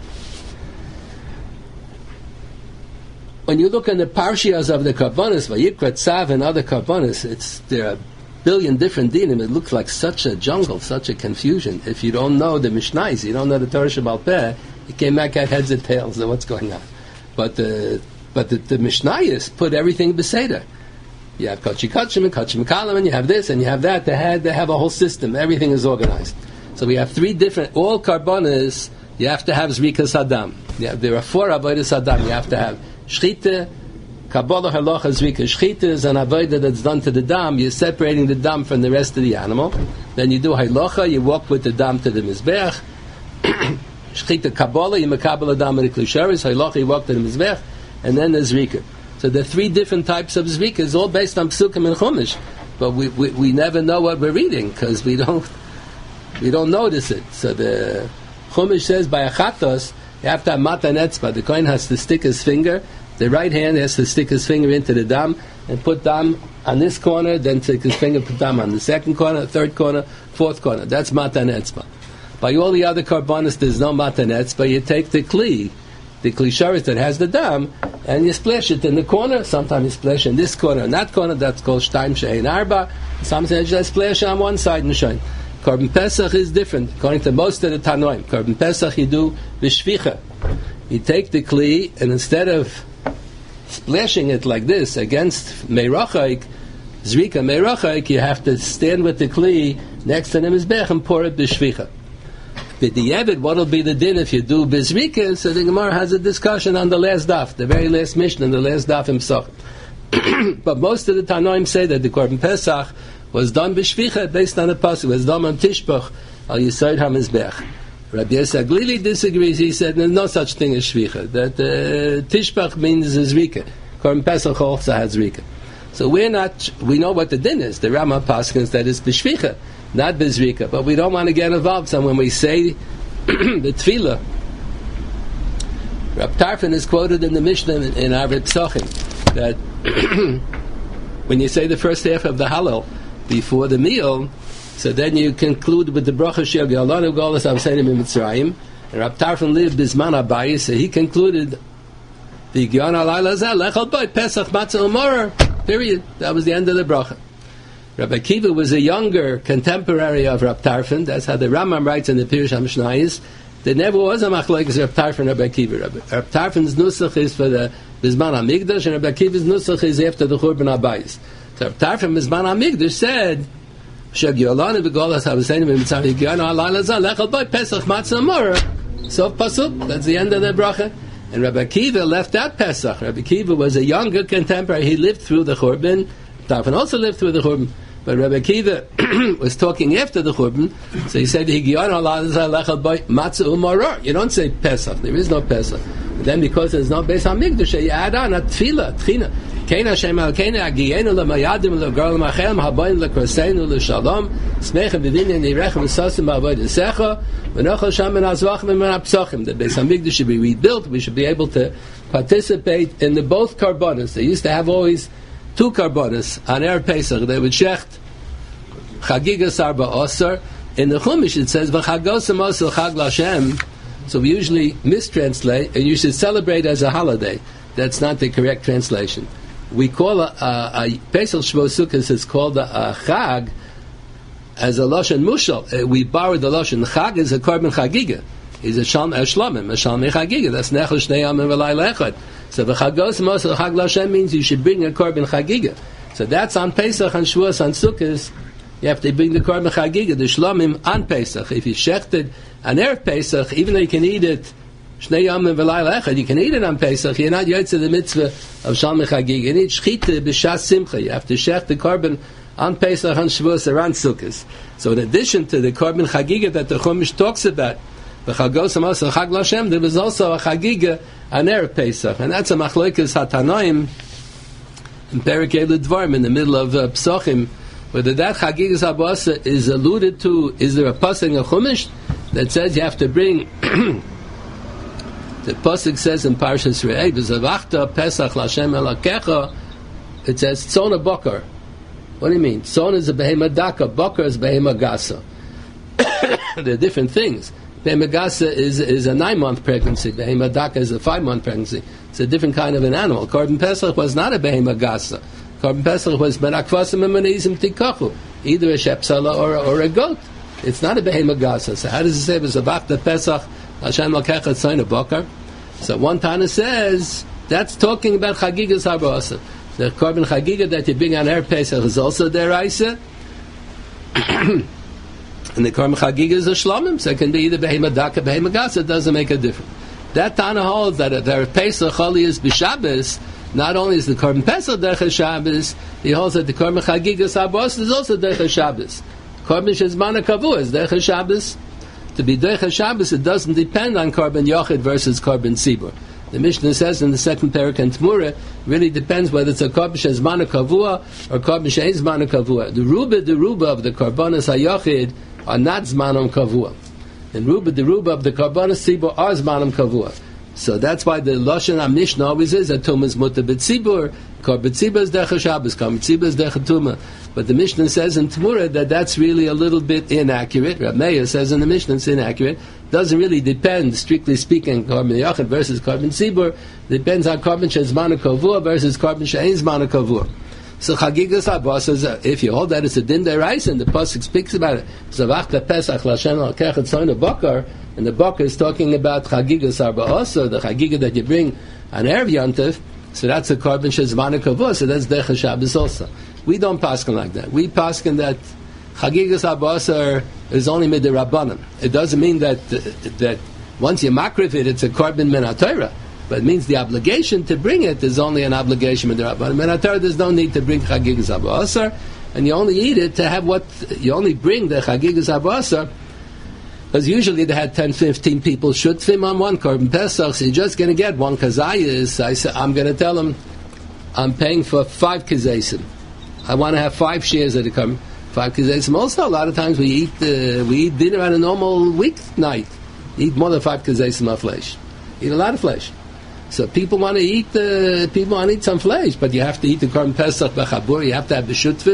When you look in the parshias of the Karbonis, Vayikra, Tzav, and other Karbonis, it's there are a billion different dinim. It looks like such a jungle, such a confusion. If you don't know the Mishnais, you don't know the Torah Sheba'al Peh, you can't make out heads and tails of what's going on. But the but the, the Mishnayos put everything beseder. You have Kachi Kachim and Kachim Kalam, and you have this and you have that. They had they have a whole system. Everything is organized. So we have three different all Karbonis. You have to have Zrikas Hadam. Yeah, there are four Avodas Hadam. You have to have Shchita, Kabbalah, Halacha, Zrika. Shchita is an Avodah that's done to the dam. You're separating the dam from the rest of the animal. Then you do Halacha. You walk with the dam to the Mizbeach. Shchita Kabbalah, you Makabbalah dam and the Klisharis. Halacha, you walk to the Mizbeach. And then there's Zrika. So there are three different types of Zrikas, all based on Psukim and Chumash. But we, we, we never know what we're reading because we don't we don't notice it. So the Chumash says by Achatos, you have to have matan etzba. The kohen has to stick his finger. The right hand has to stick his finger into the dam and put dam on this corner. Then take his finger, put dam on the second corner, third corner, fourth corner. That's matan etzba. By all the other karbanos, there's no matan etzba. You take the kli, the kli sharis that has the dam, and you splash it in the corner. Sometimes you splash in this corner and that corner. That's called shtaim she'ein arba. Sometimes you just splash on one side and shine. Korban Pesach is different. According to most of the Tanoim, Korban Pesach you do b'shvicha. You take the kli, and instead of splashing it like this against meirachaik, zrika meirachaik, you have to stand with the kli next to the mizbech and pour it b'shvicha. With the Yevid, what will be the din if you do b'zrika? So the Gemara has a discussion on the last daf, the very last Mishnah, the last daf himself. But most of the Tanoim say that the Korban Pesach was done b'shvicha based on the pasuk. Was done on Tishbach al Yisod HaMizbech. Rabbi Yosef Glili disagrees. He said there's no such thing as shvicha. That uh, Tishbach means zrika. Korban Pesach also has zrika. So we're not. We know what the din is. The Rama paskins that is b'shvicha, not b'zrika. But we don't want to get involved. So when we say the tefillah, Rab Tarfon is quoted in the Mishnah in, in Arvei Psachim that when you say the first half of the Hallel before the meal, So then you conclude with the bracha Shel Ge'alanu Golas Avsenim in Mitzrayim. And Rab Tarfon lived Bisman Abayis, so he concluded the Gyan Alayla Zeh Lechal Boy Pesach Matzah Umarah. Period. That was the end of the bracha. Rabbi Akiva was a younger contemporary of Rab Tarfon. That's how the Rambam writes in the Pirush HaMishnayos. There never was a machlokes Rab Tarfon and Rabbi Akiva. Rab Tarfon's nusach is for the Bisman HaMikdash, and Rabbi Akiva's nusach is after the Churban Abayis. So Rab Tarfon Bisman HaMikdash said, Sheb Yolani B'Golas Havaseinim B'Mitzrayim Yigiyanu Alayla Zeh Lechal Boy Pesach Matzah Umarah. So pasuk. That's the end of the bracha. And Rabbi Akiva left out Pesach. Rabbi Akiva was a younger contemporary. He lived through the Churban. Tarfon also lived through the Churban. But Rabbi Akiva was talking after the Churban, so he said, you don't say Pesach, there is no Pesach. And then because there's no Beis HaMikdash, you add on a Tefillah, Tchina. Kein Hashem Alkeinu, Agiyenu L'mayadim L'Gorel Machem, Haboyin L'Krosenu L'Shalom, Smecha B'Vinyan Yirechem V'Sosim Ha'avoid L'Secha, V'nochel Sham Ben Azvachim Ben Apsochim. The Beis HaMikdash should be rebuilt. We should be able to participate in the both karbonos. They used to have always two karbonos on Erev Pesach. They would shecht Chagigas Arba Osar. In the Chumash it says V'chagosam Osel Chag L'Hashem. So we usually mistranslate, and you should celebrate as a holiday. That's not the correct translation. We call a, a, a Pesach Shavuos Sukkos is called a, a Chag as a Lashon Mushal. Uh, we borrowed the Lashon Chag is a Korban Chagiga. Is a Shalom a Shlomim, a Shalom Chagiga. That's Nechel Shnei Yamim V'Layla Echad. So V'chagos Mosel Chag L'Hashem means you should bring a Korban Chagiga. So that's on Pesach and Shavuos on Sukkos. You have to bring the Korban Chagiga, the Shlomim on Pesach. If you shechted an Erev Pesach, even though you can eat it Shnei Yamim V'Layla Echad, you can eat it on Pesach. You're not yotze the mitzvah of Shalom Chagiga. You need Shchita B'Shas Simcha. You have to shecht the Korban on Pesach and Shavuos around Sukkos. So in addition to the Korban Chagiga that the Chumash talks about, V'chagos Mosel Chag L'Hashem, there was also a Chagiga on Erev Pesach, and that's a Machlokes HaTanoim in Perikei L'Dvarim in the middle of uh, Psochim. Whether that Chagigas Habasa is alluded to, is there a pasuk in Chumash that says you have to bring? The pasuk says in Parshas Re'eh, "V'zavachta Pesach L'Hashem Elakecha." It says Tzona Bokar. What do you mean? Tzon is a behema daka, Bokar is behema gasa. They're different things. Behema gasa is is a nine month pregnancy. Behema daka is a five month pregnancy. It's a different kind of an animal. Korban Pesach was not a behema gasa. Korban Pesach was ben akvasim and menizim tikachu, either a shepsala or, or a goat. It's not a behema gasa. So how does it say v'zavachta Pesach Hashem Lakecha Tzayna Bakar? So one Tana says that's talking about Chagigas Harba'asa. The Korban Chagiga that you bring on Erev Pesach is also deraisa, and the Korban Chagiga is a shlomim, so it can be either behema daka, behema gasa. It doesn't make a difference. That Tana holds that if Erev Pesach Choli is b'Shabbos, not only is the Korban Pesach derech Shabbos, he holds that the Korban Chagigas Harba'asa is also derech Shabbos. Korban Shezmana Kavua is derech Shabbos. To be derech Shabbos, it doesn't depend on Korban Yochid versus Korban Tzibur. The Mishnah says in the second parak and Tmura, really depends whether it's a Korban Shezmana Kavua or Korban She'ezmana Kavua. The Ruba, the Ruba of the Korbanos HaYochid are not Zmanam Kavua. And Ruba, the Ruba of the Korbanos Tzibur are Zmanam Kavua. So that's why the Lashon HaMishnah always is that Tumah is Mutter B'Tzibur, Korban Tzibur is derech Shabbos, Korban Tzibur is derech Tumah. But the Mishnah says in Tmura that that's really a little bit inaccurate. Rab Meir says in the Mishnah it's inaccurate. Doesn't really depend, strictly speaking, Korban Yochid versus Korban Tzibur. Depends on Korban Shezmana Kavua versus Korban She'ein Zmana Kavua. So Chagigas Haba says, uh, if you hold that it's a din deraisa, and the pasuk speaks about it, Zavachta Pesach L'Hashem Elakecha Tzayna Bakar, and the Bakar is talking about Chagigas Haba also, the Chagiga that you bring on Erev Yontif. So that's a Korban Shezmana Kavua. So that's derech Shabbos also. We don't paskin like that. We paskin that Chagigas Habasar is only midirabbanan. It doesn't mean that uh, that once you makriv it, it's a korban min haTorah. But it means the obligation to bring it is only an obligation midirabbanan. Min haTorah, there's no need to bring Chagigas Habasar, and you only eat it to have what you only bring the Chagigas Habasar. Because usually they had ten, fifteen people shutfim on one korban pesach, so you're just going to get one kazayas. I say, I'm going to tell them, I'm paying for five kazasim. I want to have five shares of the korban, five kazasim. Also, a lot of times we eat uh, we eat dinner on a normal weeknight. Eat more than five kazasim of flesh. Eat a lot of flesh. So people want to eat uh, people want to eat some flesh, but you have to eat the korban pesach b'chabur. You have to have the shutfis.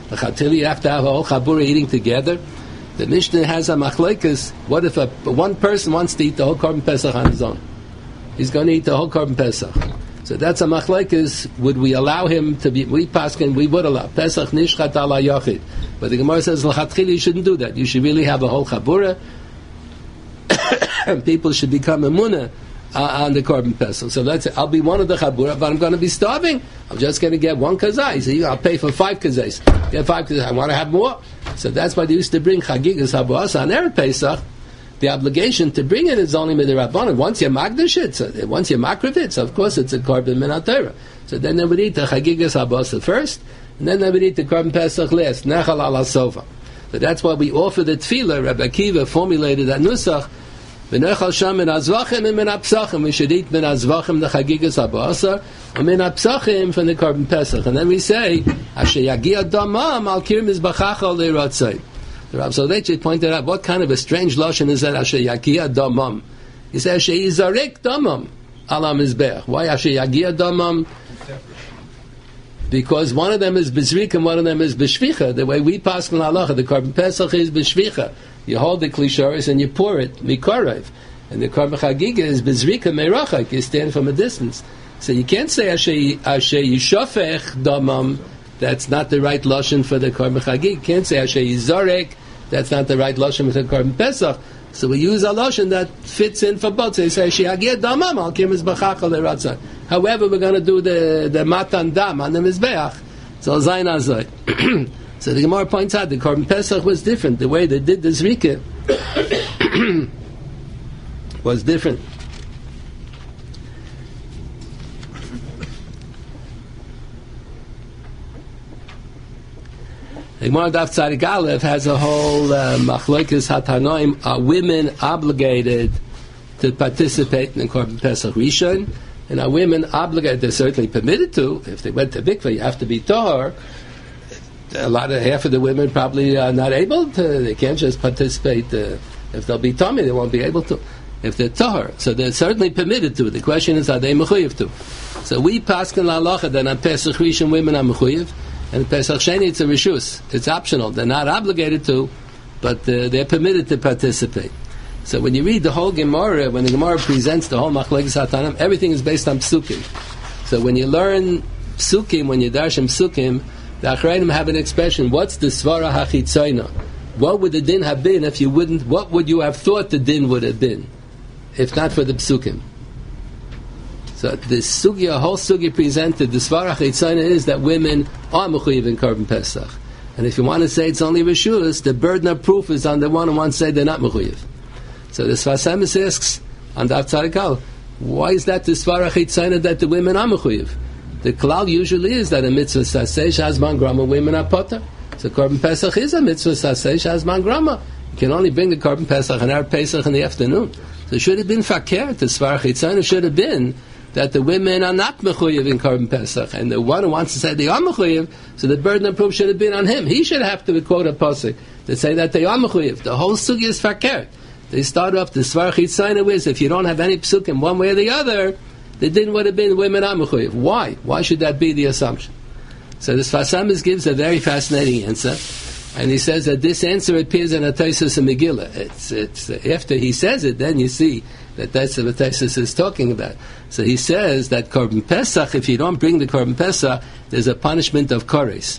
The Chatili, you have to have a whole Chabura eating together. The Mishnah has a machlekes. What if a one person wants to eat the whole Korban Pesach on his own? He's going to eat the whole Korban Pesach. So that's a machlekes. Would we allow him to be? We paskin, we would allow Pesach nishchat ala yachid. But the Gemara says l'chatchili you shouldn't do that. You should really have a whole Chabura. And people should become emunah uh, on the Korban Pesach. So let's say I'll be one of the Chabura, but I'm going to be starving. I'm just going to get one kazai. So I'll pay for five kazais. Get five kazais. I want to have more. So that's why they used to bring Chagigas Habuasa on Erev Pesach. The obligation to bring it is only midirabbanan. Once you magdish it, so once you makriv it, so of course it's a korban min haTorah. So then they would eat the Chagigas Habuasa first, and then they would eat the Korban Pesach last. Nechal ala sofa. So that's why we offer the tefillah. Rabbi Akiva formulated that nusach. V'nechal sham min azvachim and min apsachim. We should eat min azvachim the Chagigas Habuasa, and min apsachim from the Korban Pesach. And then we say, Asher yagia damam al kir mizbachacha leiratzai. The Rav Soloveitchik pointed out, what kind of a strange lashon is that? Asher yagia damam. He says, Asher yizarek damam ala mizbeach. Why Asher yagia damam? Because one of them is bezrik and one of them is beshvicha. The way we pass in halacha, the Korban Pesach is beshvicha. You hold the klisharis and you pour it mikorev, and the Korban Chagiga is bezrika meirachak. You stand from a distance, so you can't say asher asher yishofech damam. That's not the right lashon for the Korban Chagiga. You can't say asher yizarek. That's not the right lashon for the Korban Pesach. So we use a lashon that fits in for both. So you say asher yagir damam al kim mizbechacha leiratzah. However, we're going to do the the matan dam on the mizbeach. So zayin azay. So the Gemara points out the Korban Pesach was different. The way they did the Zrika was different. The Gemara Daf Tzadik Aleph has a whole uh, machlokes hatanoim. Are women obligated to participate in the Korban Pesach Rishon? And are women obligated? They're certainly permitted to. If they went to mikveh, you have to be tahor. A lot of half of the women probably are not able to. They can't just participate. Uh, if they'll be tummy, they won't be able to. If they're tahor, so they're certainly permitted to. The question is, are they mechuyev to? So we paskin la'alacha that on Pesach Rishon women are mechuyev, and Pesach Sheni it's a rishus. It's optional. They're not obligated to, but uh, they're permitted to participate. So when you read the whole Gemara, when the Gemara presents the whole machlekes hatanim, everything is based on psukim. So when you learn psukim, when you darshan psukim, the Achrayim have an expression, what's the svara hachitzoina? What would the din have been if you wouldn't, what would you have thought the din would have been, if not for the psukim? So the sugya, whole sugya presented, the svara hachitzoina is that women are mechuyev in Korban Pesach. And if you want to say it's only rishus, the burden of proof is on the one who wants to say they're not mechuyev. So the Sfas Emes asks, on the Avtzarikal, why is that the svara hachitzoina that the women are mechuyev? The klal usually is that a mitzvah saseh shazman grama women are potter. So Korban Pesach is a mitzvah saseh shazman grama. You can only bring the Korban Pesach and Erev Pesach in the afternoon. So it should have been fakir. The Svar Chitzana should have been that the women are not mechuyev in Korban Pesach, and the one who wants to say they are mechuyev, so the burden of proof should have been on him. He should have to quote a pasuk to say that they are mechuyev. The whole sugi is fakir. They start off the Svar Chitzana with, if you don't have any psukim one way or the other, the din would have been women are mechuyev. Why? Why should that be the assumption? So the Sfas Emes gives a very fascinating answer, and he says that this answer appears in a Taisus and Megillah. It's, it's, after he says it, then you see that that's what Taisus is talking about. So he says that Korban Pesach, if you don't bring the Korban Pesach, there's a punishment of Kores.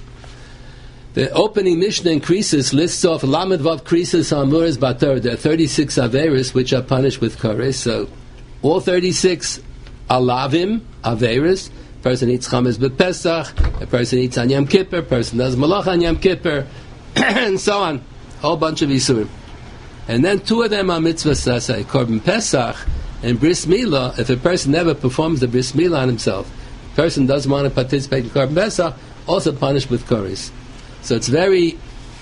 The opening Mishnah in Krisus lists off Lamed Vav Krisus Amuras Bator. There are thirty-six Averis which are punished with Kores. So all thirty-six Alavim, Averis. A person eats chametz b'Pesach, a person eats on Yom Kippur, a person does malach on Yom Kippur, and so on. A whole bunch of Isurim. And then two of them are mitzvah saseh, Korban Pesach and Bris Milah. If a person never performs the Bris Milah on himself, a person doesn't want to participate in Korban Pesach, also punished with Kores. So it's very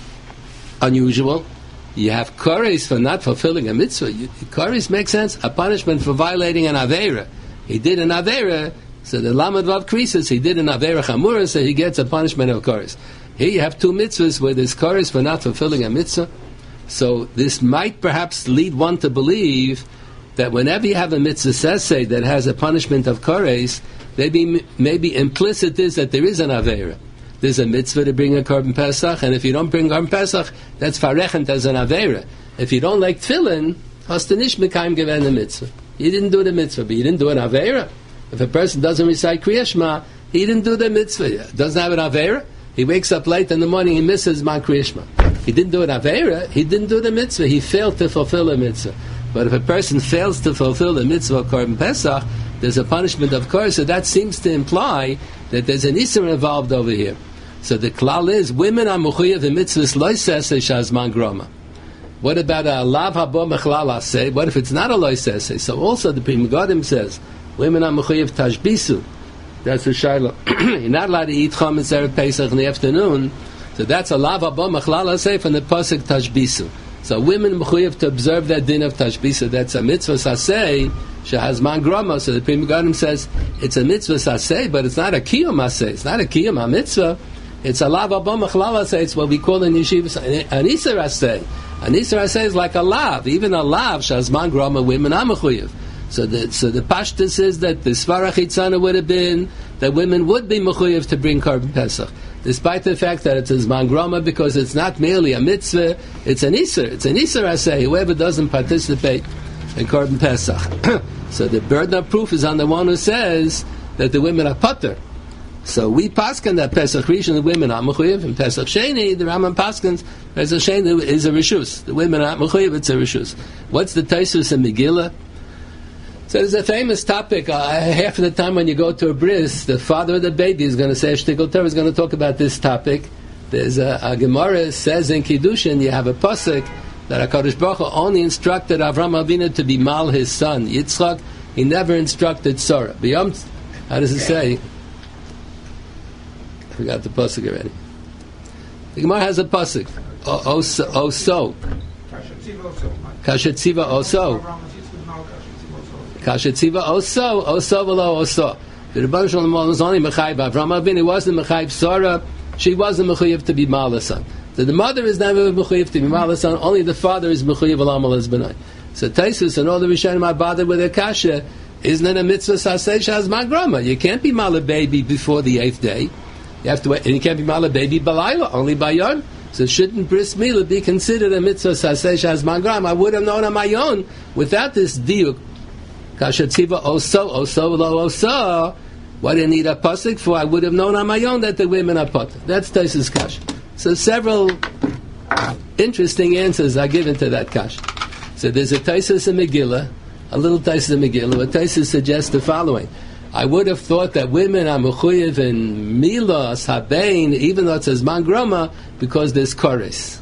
unusual. You have Kores for not fulfilling a mitzvah. Kores makes sense. A punishment for violating an Aveira. He did an Aveira, so the Lamed Vav Krisus, he did an Aveira Chamura, so he gets a punishment of Kores. Here you have two mitzvahs where there's Kores for not fulfilling a mitzvah. So this might perhaps lead one to believe that whenever you have a mitzvah saseh that has a punishment of Kores, maybe, maybe implicit is that there is an Aveira. there's a mitzvah to bring a Korban Pesach, and if you don't bring Korban Pesach, that's farechent as an Aveira. If you don't like tefillin, hast du nicht mekayim gewen the mitzvah. You didn't do the mitzvah, but you didn't do an Aveira. If a person doesn't recite Kriya Shema, he didn't do the mitzvah yet. Doesn't have an Aveira, he wakes up late in the morning, he misses Man Kriya Shema. He didn't do an Aveira, he didn't do the mitzvah, he failed to fulfill the mitzvah. But if a person fails to fulfill the mitzvah of Korban Pesach, there's a punishment, of course, so that seems to imply that there's an Isser involved over here. So the klal is, women are mechuyev in mitzvahs loisese shazman groma. What about a lav habo mechlal aseh? What if it's not a loisese? So also the Pri Megadim says, women are mechuyev tashbisu. That's the shayla. You're not allowed to eat chametz erev Pesach in the afternoon. So that's a lav habo mechlal aseh from the pasuk tashbisu. So women mechuyev to observe that din of tashbisu. That's a mitzvah saseh shehazman groma. So the Pri Megadim says it's a mitzvah saseh, but it's not a kiyum aseh. It's not a kiyum a mitzvah. It's a lav habo mechlal aseh. It's what we call in yeshivas an iser aseh. An iser aseh is like a lav. Even a lav shehazman groma, women are mechuyev. So the so the pashtus is that the svara chitzana would have been that women would be mechuyev to bring Korban Pesach, despite the fact that it's a zman groma, because it's not merely a mitzvah, it's an iser. It's an iser aseh. Whoever doesn't participate in Korban Pesach. So the burden of proof is on the one who says that the women are pater. So we paskin that Pesach Rishon, the women are mechuyev, and Pesach Sheni, the Rambam paskins, Pesach Sheni is a rishus. The women are mechuyev, it's a rishus. What's the Taisus in Megillah? So there's a famous topic. Uh, half of the time when you go to a bris, the father of the baby is going to say, Shtickle Torah is going to talk about this topic. There's a, a Gemara says in Kiddushin, you have a pasuk that HaKadosh Baruch Hu only instructed Avram Avinu to be mal his son, Yitzchak. He never instructed Sarah. B'yom, how does it say? I forgot the pasuk already. The Gemara has a pasuk. O so. O so. Kashetziva oso. Kashetziva oso. Oso v'lo oso. The Rebbeinu Shalom was only mechayiv Avram Avinu. He wasn't mechayiv Sarah. She wasn't mechayiv to be mal his son. So the mother is never mechayiv to be mal his son. Only the father is mechayiv alamal his benai. So Taisus and all the Rishonim are bothered with a kasha. Isn't it a mitzvah saseh shazman groma? You can't be mal a baby before the eighth day. You have to wait, and you can't be mal a baby balayla, only by yon. So shouldn't bris milah be considered a mitzvah saseh shazman groma? I would have known on my own without this diuk. Kashetziva oso oso lo oso. What do you need a pasuk for? I would have known on my own that the women are potter. That's Taisus kasha. So several interesting answers are given to that kasha. So there's a Taisus in Megillah, a little Taisus in Megillah, where Taisus suggests the following. I would have thought that women are mechuyev in milas, habein, even though it says man groma, because there's chorus.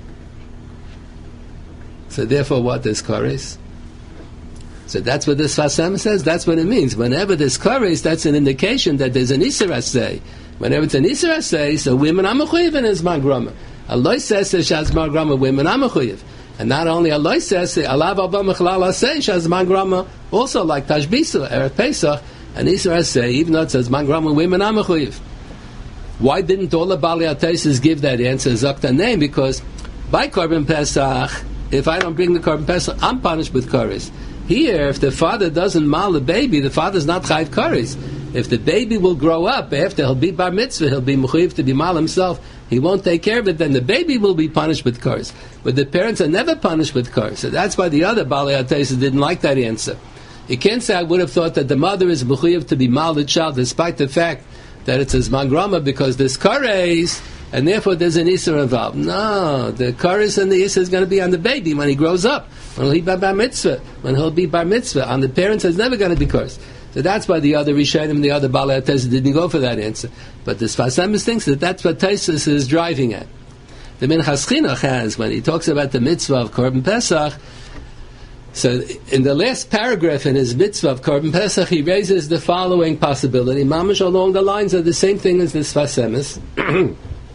So therefore what is chorus? So that's what this Fasam says, that's what it means. Whenever there's chorus, that's an indication that there's an Isser Aseh. Whenever it's an Isser Aseh, so women are mechuyev in his man groma. Allah says that shazman groma, women are mechuyev. And not only Allah says, alav abba mechlal aseh shazman groma, also like Tashbisu, Erev Pesach, and Isra say, even though it says man groma, women are mechuyev. Why didn't all the Bali Ataisis give that answer, Zakta name? Because by Korban Pesach, if I don't bring the Korban Pesach, I'm punished with kares. Here, if the father doesn't mal the baby, the father's not chayv kares. If the baby will grow up after he'll be bar mitzvah, he'll be mechuyev to be mal himself, he won't take care of it, then the baby will be punished with kares. But the parents are never punished with kares. So that's why the other Bali Ataisis didn't like that answer. You can't say I would have thought that the mother is mechuyev to be mal the child, despite the fact that it says man groma, because there's kares, and therefore there's an Isser involved. No, the kares and the Isser is going to be on the baby when he grows up, when he'll be bar mitzvah, when he'll be bar mitzvah. On the parents, it's never going to be kares. So that's why the other Rishonim and the other Baalei Ataisis didn't go for that answer. But the Sfas Emes thinks that that's what Taisus is driving at. The Minchas Chinuch has, when he talks about the mitzvah of Korban Pesach, so in the last paragraph in his mitzvah of Korban Pesach, he raises the following possibility, mamash along the lines of the same thing as the Sfas Emes,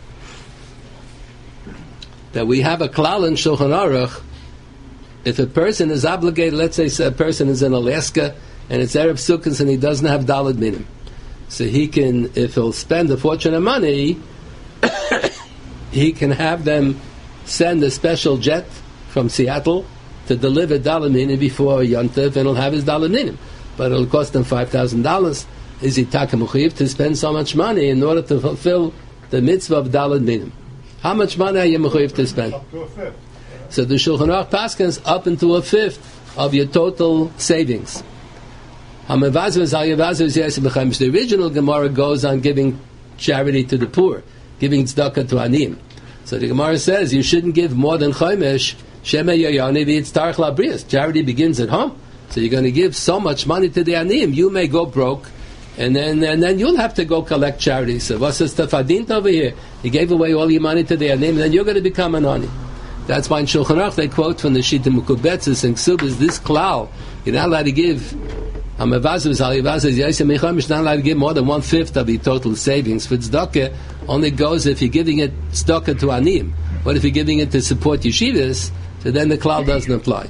that we have a klal in Shulchan Aruch. If a person is obligated, let's say a person is in Alaska, and it's Erev Sukkot and he doesn't have daled minim, so he can, if he'll spend a fortune of money, he can have them send a special jet from Seattle to deliver daled minim before Yontif, and he'll have his daled minim, but it'll cost him five thousand dollars. Is he taka mechuyev to spend so much money in order to fulfill the mitzvah of Daled Minim. How much money are you mechuyev to spend? Up to a fifth. So the Shulchan Aruch paskins up into a fifth of your total savings. The original Gemara goes on giving charity to the poor, giving tzedakah to anim. So the Gemara says you shouldn't give more than chomesh. Shema yayani v'yitztarich labrias. Charity begins at home. So you're going to give so much money to the anim, you may go broke, and then and then you'll have to go collect charity. So what's the tafadint over here? You gave away all your money to the anim, and then you're going to become an ani. That's why in Shulchan Aruch they quote from the Shita Mukubetzes and Ksubas, this klal, you're not allowed to give. Hamavazu Zalivazu Yosem Mecham is not allowed to give more than one fifth of your total savings. For tzedakah, only goes if you're giving it tzedakah to anim. But if you're giving it to support yeshivas, so then the klal doesn't apply.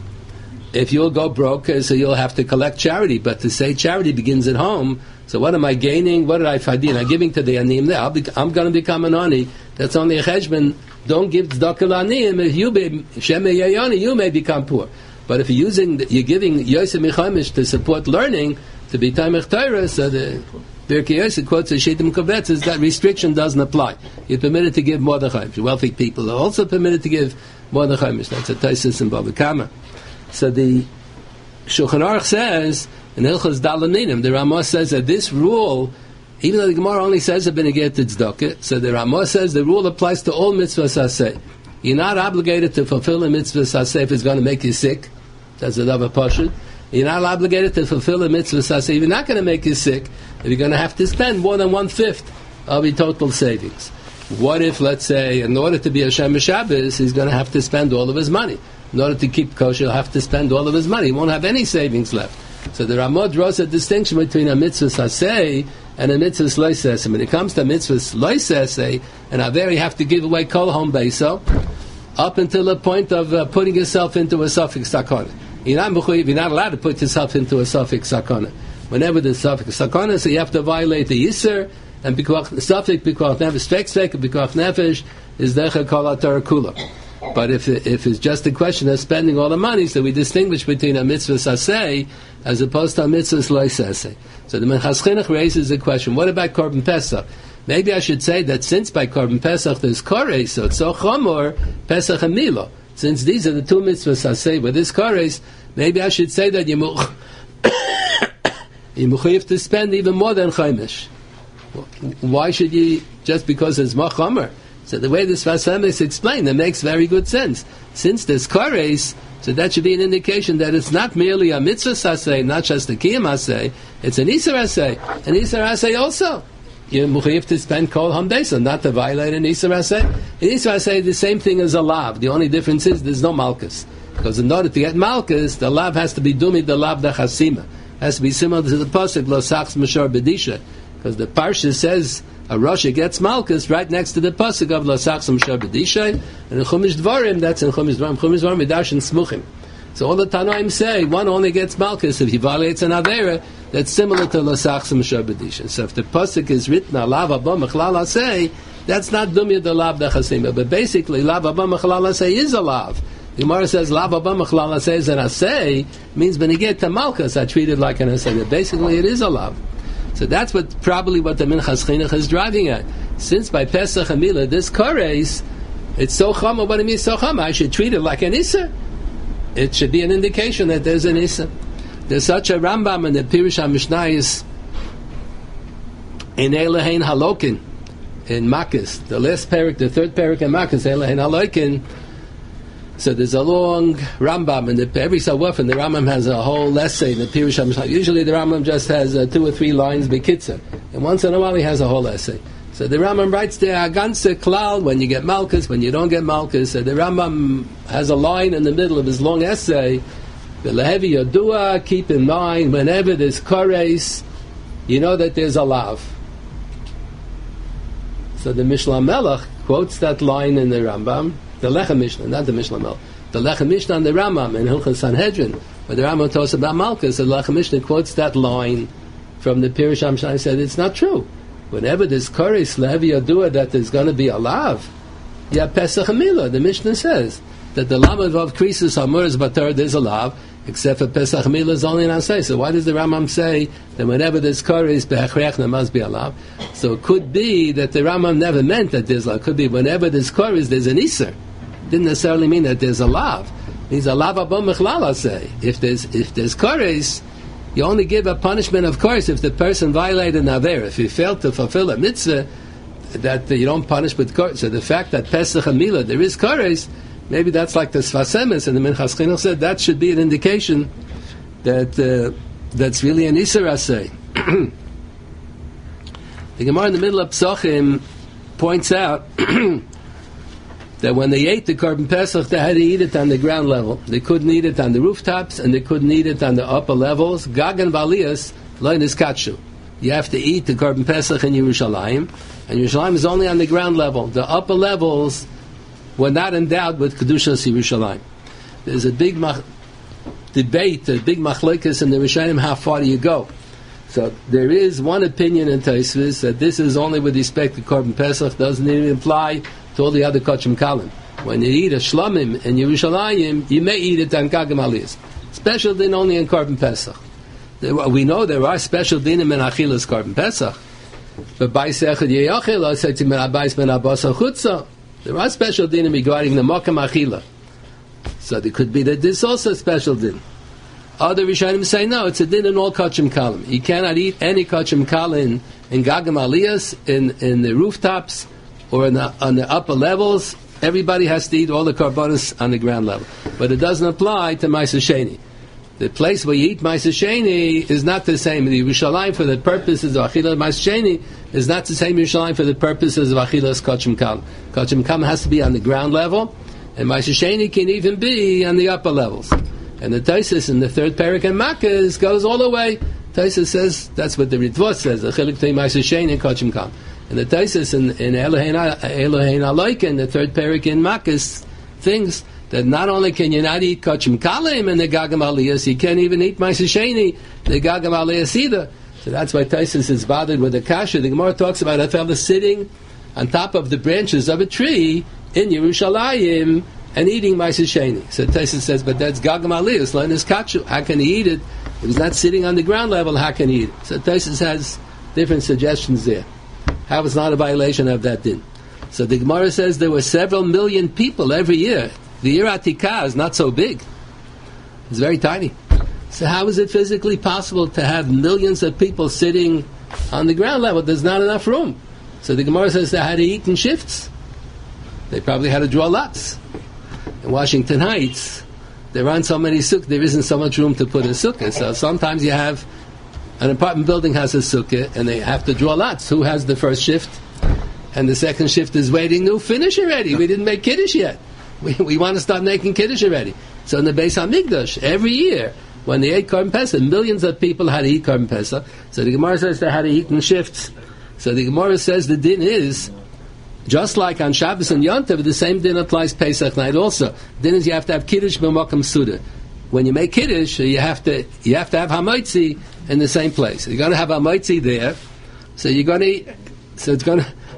If you'll go broke, so you'll have to collect charity. But to say charity begins at home, so what am I gaining? What did I fadin? I'm giving to the anim there. I'll be, I'm going to become an ani. That's only a cheshbon. Don't give tzedakah to anim. If you be shema yayani, you may become poor. But if you're using, you're giving Yosef Michamish to support learning, to be Taimach Torah, so the Birkei Yosef quotes the Shita Mukubetzes, that restriction doesn't apply. You're permitted to give more than Chaimish. Wealthy people are also permitted to give more than Chaimish. That's a Taisus and Bava Kama. So the Shulchan Aruch says, in Hilchos Daled, the Ramah says that this rule, even though the Gemara only says a beneged to tzedakah, so the Ramah says the rule applies to all mitzvahs aseh. You're not obligated to fulfill a mitzvah saseh if it's going to make you sick. That's another pashut. You're not obligated to fulfill a mitzvah saseh if you're not going to make you sick, if you're going to have to spend more than one-fifth of your total savings. What if, let's say, in order to be a Shem Shabbos, he's going to have to spend all of his money. In order to keep kosher, he'll have to spend all of his money. He won't have any savings left. So the Ramah draws a distinction between a mitzvah saseh and a mitzvah loiseseh. When it comes to mitzvah loiseseh, and Aver, you have to give away kol home beiso, up until the point of uh, putting yourself into a suffix sakana. You're not, you're not allowed to put yourself into a suffix sakana. Whenever there's suffix sakana, so you have to violate the yisur, and the suffix pikuach nefesh, fek pikuach nefesh, is decha kol atar kula. But if if it's just a question of spending all the money, so we distinguish between a mitzvah saseh as opposed to a mitzvah loiseseh. So the Minchas Chinuch raises the question, what about Korban Pesach? Maybe I should say that since by Korban Pesach there's Kores, so it's so Chomor, Pesach and Milo. Since these are the two mitzvahs saseh with this Kores, maybe I should say that you have to spend even more than Chaimish. Why should you, just because it's more Chomer? So the way this Vasem is explained, it makes very good sense. Since there's Kores, so that should be an indication that it's not merely a mitzvah saseh, not just a kiyam aseh, it's an isur aseh. An isur aseh also. You're mechuyev to spend kol hamdesa, not to violate an isur aseh. An isur aseh, the same thing as a lav. The only difference is there's no malchus. Because in order to get malchus, the lav has to be dumi the lav da chasima. Has to be similar to the pasuk lo sachs mashar bedisha. Because the parsha says a Rasha gets malchus right next to the pasuk of lo sachs mashar bedisha, and in Chumash Dvarim, that's in Chumash Dvarim, Chumash Dvarim midash and smuchim. So all the Tanoim say one only gets malchus if he violates an avera that's similar to lo sachs mashar bedisha. So if the pasuk is written alav abba mechlal aseh, that's not dumya the lav da chasima. But basically, lav abba mechlal aseh is a lav. The Gemara says lav abba mechlal aseh is an aseh, means when you get to malchus, I treat it like an aseh. Basically, it is a lav. So that's what probably what the Minchas Chinuch is driving at. Since by Pesach and Milah, this Kores, it's so chama, what it means so chama, I should treat it like an Issa. It should be an indication that there's an Issa. There's such a Rambam in the Pirush HaMishnayos in Elohein Halokin, in Makkas, the last parak, the third parak in Makkas, Elohein Halokin. So there's a long Rambam, and the, every so often the Rambam has a whole essay in the Pirush HaMishnayos. Usually the Rambam just has uh, two or three lines bekitzer, and once in a while he has a whole essay. So the Rambam writes there, Aganse Klal, when you get Malchus, when you don't get Malchus. So the Rambam has a line in the middle of his long essay, V'lehevi Yodua, keep in mind, whenever there's Kores, you know that there's a lav. So the Mishnah Melech quotes that line in the Rambam, the Lechem Mishnah, not the Mishnah Melech, the Lechem Mishnah and the Rambam in Hilchos Sanhedrin, where the Rambam talks about Malchus, the Lechem Mishnah quotes that line from the Pirush HaMishnayos. Said it's not true. Whenever there's Kores, Lehevi Yodua, that there's going to be a lav, yeah, Pesach and Milah, the Mishnah says that the Lamed of Krisus Hamuras Batar, there's a lav, except for Pesach Milah is only an Asay. So why does the Rambam say that whenever there's Koris, Be'achrech, there must be a Lav? So it could be that the Rambam never meant that there's Lav. It could be whenever there's Koris, there's an Iser. Didn't necessarily mean that there's a Lav. It means a Lav Abom Mechlal Asay. If there's, if there's Koris, you only give a punishment of Koris if the person violated an Aver. If he failed to fulfill a mitzvah, that uh, you don't punish with Koris. So the fact that Pesach and Milah, there is Koris, maybe that's like the Sfas Emes, and the Minchas Chinuch said that should be an indication that uh, that's really an Iser Asay. The Gemara in the middle of Psachim points out that when they ate the Korban Pesach, they had to eat it on the ground level. They couldn't eat it on the rooftops, and they couldn't eat it on the upper levels. Gagan Valias, Lo Niskatshu. You have to eat the Korban Pesach in Yerushalayim, and Yerushalayim is only on the ground level. The upper levels were not endowed with Kedushas Yerushalayim. There's a big mach- debate, a big machlokes in the Rishonim, how far do you go? So there is one opinion in Tosfos that this is only with respect to Korban Pesach, doesn't even apply to all the other Kachim Kalim. When you eat a Shlamim in Yerushalayim, you may eat it on Gagam Aliyas. Special din only in Korban Pesach. There, we know there are special dinim in Achilas Korban Pesach. But by Sechad Yeyachil, I said to me, Abayis ben Abbas Chutza. There are special dinim regarding the Mokam Achila. So there could be that this also a special din. Other Rishonim say no, it's a din in all Kachim Kalim. You cannot eat any Kachim Kalim in Gagam Aliyas, in, in the rooftops, or in the, on the upper levels. Everybody has to eat all the karbonos on the ground level. But it doesn't apply to Ma'aser Sheni. The place where you eat Ma'aser Sheni is not the same. The Yerushalayim for the purposes of Achilas Ma'aser Sheni is not the same Yerushalayim for the purposes of Achilas Kachim Kalim. Kachim Kalim has to be on the ground level, and Ma'aser Sheni can even be on the upper levels. And the Tosfos in the third parak in Makkos goes all the way. Tosfos says, that's what the Ritvot says, the Chilik Tei Ma'aser Sheni and Kachim Kalim. And the Tosfos in, in Elohein Aloika, in the third parak in Makkos, thinks that not only can you not eat Kachim Kalim in the Gagam Aliyas, you can't even eat Ma'aser Sheni, the Gagam Aliyas either. So that's why Tosfos is bothered with the kasha. The Gemara talks about a fellow sitting on top of the branches of a tree in Yerushalayim and eating Ma'aser Sheni. So Tosfos says, but that's Gagam Aliyas, Lenis Kachu. How can he eat it? If he's not sitting on the ground level, how can he eat it? So Tosfos has different suggestions there. How is not a violation of that din? So the Gemara says there were several million people every year. The Year Atikah is not so big. It's very tiny. So how is it physically possible to have millions of people sitting on the ground level? There's not enough room. So the Gemara says they had to eat in shifts. They probably had to draw lots. In Washington Heights, there aren't so many sukkahs. There isn't so much room to put a sukkah. So sometimes you have an apartment building has a sukkah, and they have to draw lots. Who has the first shift? And the second shift is waiting. No, finish already. We didn't make Kiddush yet. We, we want to start making Kiddush already. So in the Beis HaMikdash, every year, when they ate Korban Pesach, millions of people had to eat Korban Pesach. So the Gemara says they had to eat in shifts. So the Gemara says the din is, just like on Shabbos and Yom Tov, the same din applies Pesach night also. Din is you have to have Kiddush b'Makam Suda. When you make Kiddush, you have to you have to have Hamoitzi in the same place. You're going to have Hamoitzi there, so you're going to eat, so it's going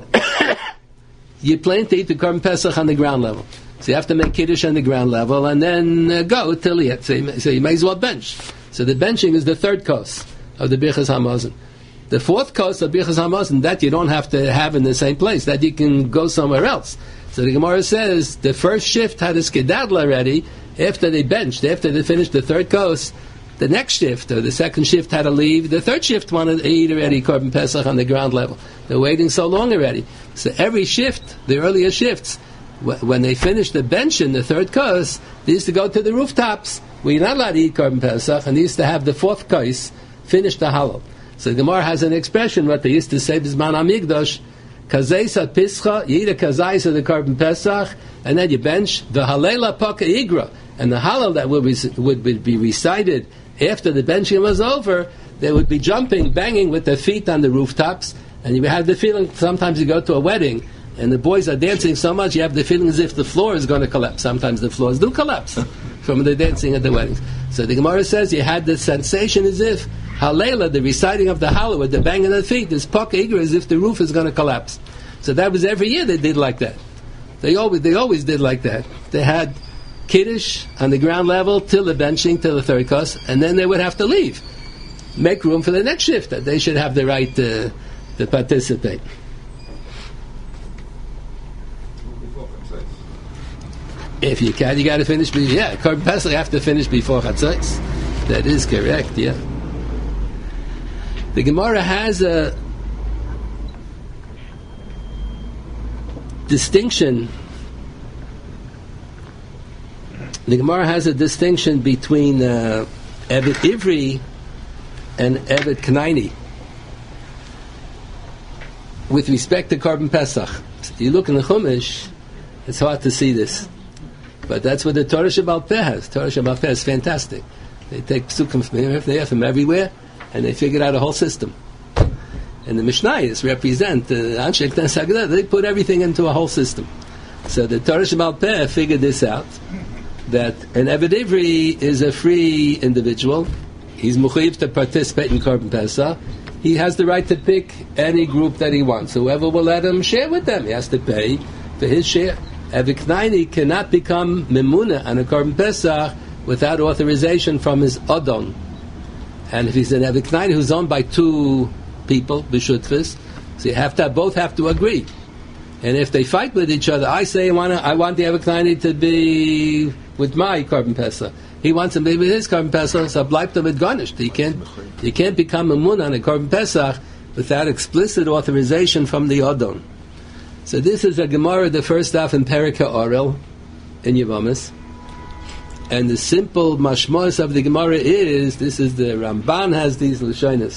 to you plan to eat the Korban Pesach on the ground level. So you have to make Kiddush on the ground level and then uh, go till you so, you so you may as well bench. So the benching is the third course of the Birchas Hamazon. The fourth course of Birchas Hamazon, that you don't have to have in the same place. That you can go somewhere else. So the Gemara says the first shift had a skedaddle already. After they benched, after they finished the third course, the next shift, or the second shift, had to leave. The third shift wanted to eat already Korban Pesach on the ground level. They're waiting so long already. So every shift, the earlier shifts, when they finished the bench in the third course, they used to go to the rooftops where you're not allowed to eat Korban Pesach, and they used to have the fourth course finish the halal. So the Gemara has an expression, what they used to say, Bizman Amigdosh, Kazeisa Pischa, you eat a Kazeisa the Korban Pesach, and then you bench the Halela Paka Igra, and the halal that would be, would be recited after the benching was over, they would be jumping, banging with their feet on the rooftops, and you have the feeling, sometimes you go to a wedding, and the boys are dancing so much, you have the feeling as if the floor is going to collapse. Sometimes the floors do collapse from the dancing at the weddings. So the Gemara says you had the sensation as if Halela, the reciting of the halal with the banging of the feet, is Paka Igra, as if the roof is going to collapse. So that was every year they did like that. They always, they always did like that. They had Kiddush on the ground level till the benching, till the third course, and then they would have to leave. Make room for the next shift, that they should have the right to, to participate. If you can, you got to finish. Be, yeah, Korban Pesach you have to finish before Chatzos. That is correct. Yeah. The Gemara has a distinction. The Gemara has a distinction between uh, Evet Ivri and Evet Knaini with respect to Korban Pesach. You look in the Chumash, it's hard to see this. But that's what the Torah Shabbal Peh has. Torah Shabbal Peh is fantastic. They take psukim from here, from everywhere, and they figured out a whole system. And the Mishnayos represent the Anshe Knesset Haggadah. They put everything into a whole system. So the Torah Shabbal Peh figured this out, that an Eved Ivri is a free individual. He's mechuyev to participate in Korban Pesach. He has the right to pick any group that he wants. Whoever will let him share with them, he has to pay for his share. Eved Knaini cannot become memuna on a Korban Pesach without authorization from his Adon. And if he's an Eved Knaini who's owned by two people, b'shutfis, so you have to both have to agree. And if they fight with each other, I say I want I want the Eved Knaini to be with my Korban Pesach. He wants to be with his Korban Pesach, so bleibt with garnished. He can't he can't become memuna on a Korban Pesach without explicit authorization from the Adon. So this is a Gemara, the first half in Perika Orel in Yevamos, and the simple mashmos of the Gemara is, this is the Ramban has these Lashonos.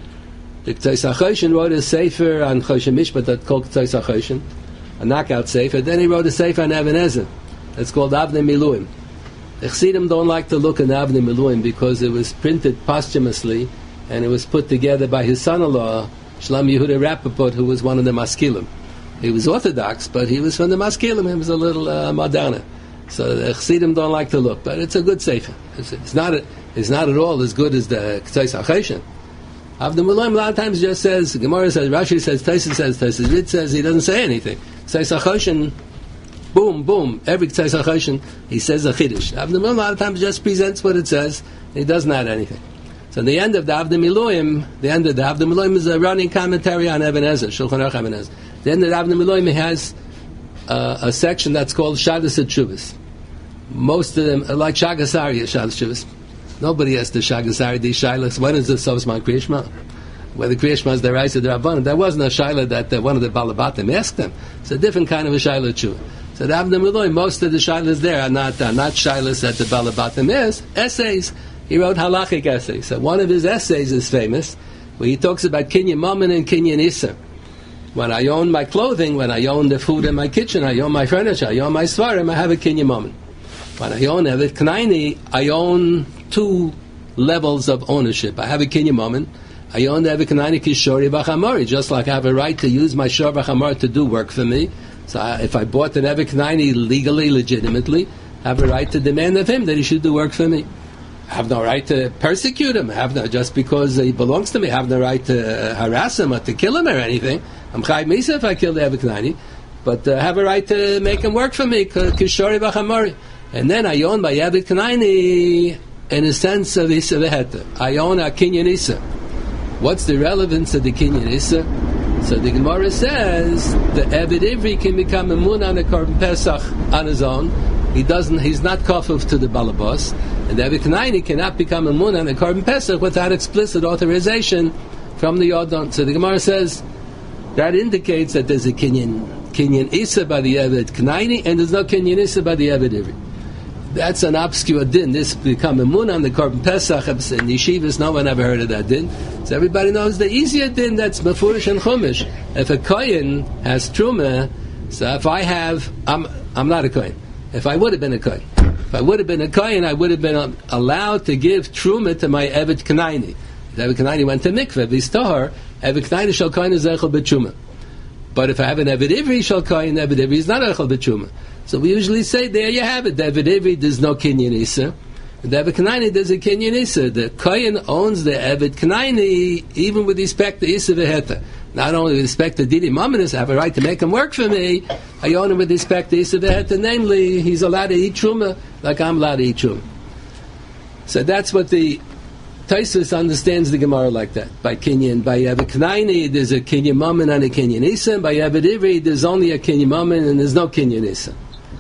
The K'tzais HaChoshen wrote a sefer on Choshen Mishpat that's called K'tzais HaChoshen, a knockout sefer. Then he wrote a sefer on Even Ezer that's called Avnei Miluim. The Chassidim don't like to look at Avnei Miluim because it was printed posthumously and it was put together by his son-in-law Shlomo Yehuda Rappaport, who was one of the Maskilim. He was Orthodox, but he was from the Maskilim. He was a little uh, Madonna. So the Chassidim don't like to look, but it's a good sefer. It's, it's not a, it's not at all as good as the K'tzais HaChoshen. Avnei Miluim a lot of times just says, Gemara says, Rashi says, Tosfos says, Tosfos Rid says, he doesn't say anything. K'tzais HaChoshen, boom, boom, every K'tzais HaChoshen, he says a Chiddush. Avnei Miluim a lot of times just presents what it says, he doesn't add anything. So the end of the Avnei Miluim, the end of the Avnei Miluim is a running commentary on Even Ezer, Shulchan Aruch Even Ezer. The end of the Avnei Miluim has uh, a section that's called Shadas Teshuvos. Most of them, like Shagasari, Shadas Teshuvos. Nobody has the Shagasari, the Shilas. When is the Sosman Kriyashma? Whether Kriyashma is the Reis of the Rabbanon. There wasn't a Shaila that uh, one of the Balabatim asked them. It's a different kind of a Shaila Tshuva. So the Avnei Miluim, most of the Shilas there are not uh, not Shilas that the Balabatim is, essays. He wrote halachic essays. So one of his essays is famous, where he talks about Kinyan Mammon and Kinyan Issa. When I own my clothing, when I own the food in my kitchen, I own my furniture, I own my svarim, I have a Kinyan Mammon. When I own Evet Knaini, I own two levels of ownership. I have a Kinyan Mammon. I own the Evet Knaini Kishori B'Chamori, just like I have a right to use my Shor B'Chamori to do work for me. So I, if I bought an Evet Knaini legally, legitimately, I have a right to demand of him that he should do work for me. I have no right to persecute him. I have no, just because he belongs to me, I have no right to uh, harass him or to kill him or anything. I'm Chai Misa if I kill the Evet Knaini, but I uh, have a right to make him work for me, Kishori B'Chamori. And then I own my Evet Knaini in a sense of Issa V'Heta. I own a Kinyan Issa. What's the relevance of the Kinyan Issa? So the Gemara says the Evet Ivri can become a mun on a Korban Pesach on his own. He doesn't. He's not kafuf to the balabos, and the Evet Knaini cannot become a mun on a Korban Pesach without explicit authorization from the Adon. So the Gemara says that indicates that there's a Kinyan Kinyan Issa by the Evet Knaini, and there's no Kinyan Issa by the Evet Ivri. That's an obscure din. This become a mun on the Korban Pesach in yeshivas. No one ever heard of that din. So everybody knows the easier din that's mefurish and chumash. If a kohen has truma, so if I have, I'm I'm not a kohen. If I would have been a kohen, if I would have been a kohen, I would have been allowed to give truma to my Evet Knaini. If Evet Knaini went to mikveh, v'istahar, Evet Knaini shal kohen is echel b'truma. But if I have an Evet Ivri shal kohen, Evet Ivri is not echel b'truma. So we usually say, there you have it. The Evet Ivri, there's no Kinyan Issa. The Evet Knaini, there's a Kinyan Issa. The kohen owns the Evet Knaini, even with respect to Issa V'Heta. Not only with respect to Didi Mamonis, I have a right to make him work for me. I own him with respect to Issa V'Heta. Namely, he's allowed to eat Truma like I'm allowed to eat truma. So that's what the Taisus understands the Gemara like that. By Kinyan, by Yevet Knaini, there's a Kinyan Mammon and a Kinyan Issa. By Yevet Ivri, there's only a Kinyan Mammon and there's no Kinyan Issa.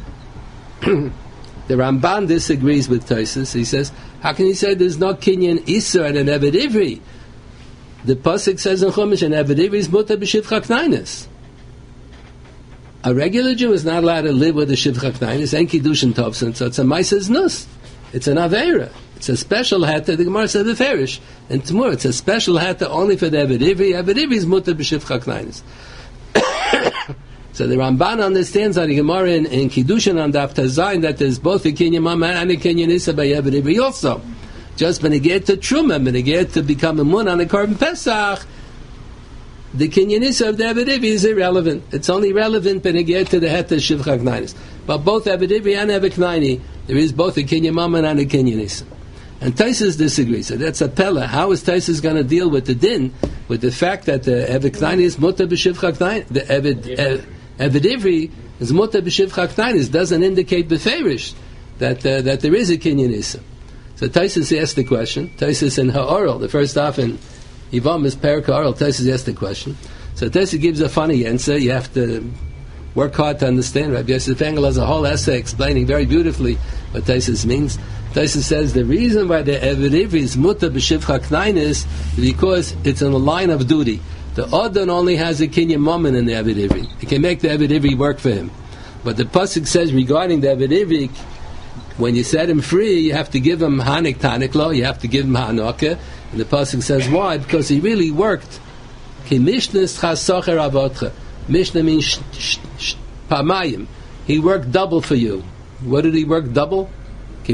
The Ramban disagrees with Taisus. He says, how can you say there's no Kinyan Issa and an Yevet Ivri? The Pasuk says in Chumash, an Yevet Ivri is mutar b'shivcha knainis. A regular Jew is not allowed to live with a shivcha knainis, and kiddushin tovsin, so it's a ma'ases nus. It's an aveira. It's a special hatta. The Gemara said the ferish, and Tamur. It's a special hatta only for the Eved Ivri. Eved Ivri is mutar b'shivcha knainis. So the Ramban understands that the Gemara in, in Kiddushin on Daf Tazayin that there's both a Kinyan Mama and a Kinyan Issa by Eved Ivri also. Just when they get to Truma, when they get to become a Mun on a Korban Pesach, the Kinyan Issa of the Eved Ivri is irrelevant. It's only relevant when they get to the Heta Shivcha Knainis. But both Eved Ivri and Eved Knaini, there is both a Kinyan Mama and a Kinyan Issa. And Taisus disagrees. So that's a pella. How is Taisus going to deal with the din, with the fact that the Eved Knaini is mutar b'shivcha knainis? The Eved uh, Eved Ivri is mutar b'shivcha knainis. Doesn't indicate beferish that uh, that there is a Kinyan Issa. So Taisus asked the question. Taisus in Ha'oral, the first half in Yivam is Perik Ha'oral. Taisus asked the question. So Taisus gives a funny answer. You have to work hard to understand. Rabbi Yosef Engel has a whole essay explaining very beautifully what Taisus means. Taisus says the reason why the Eved Ivri is mutar b'shivcha knainis is because it's in the line of duty. The Odon only has a Kinyan Mammon in the Eved Ivri. It can make the Eved Ivri work for him. But the Pasuk says regarding the Eved Ivri, when you set him free, you have to give him Hanik Taniklo, you have to give him Hanokah. And the Pasuk says why? Because he really worked. Ki Mishnas chasocher avotcha. Mishnah means pamayim. He worked double for you. What did he work double? So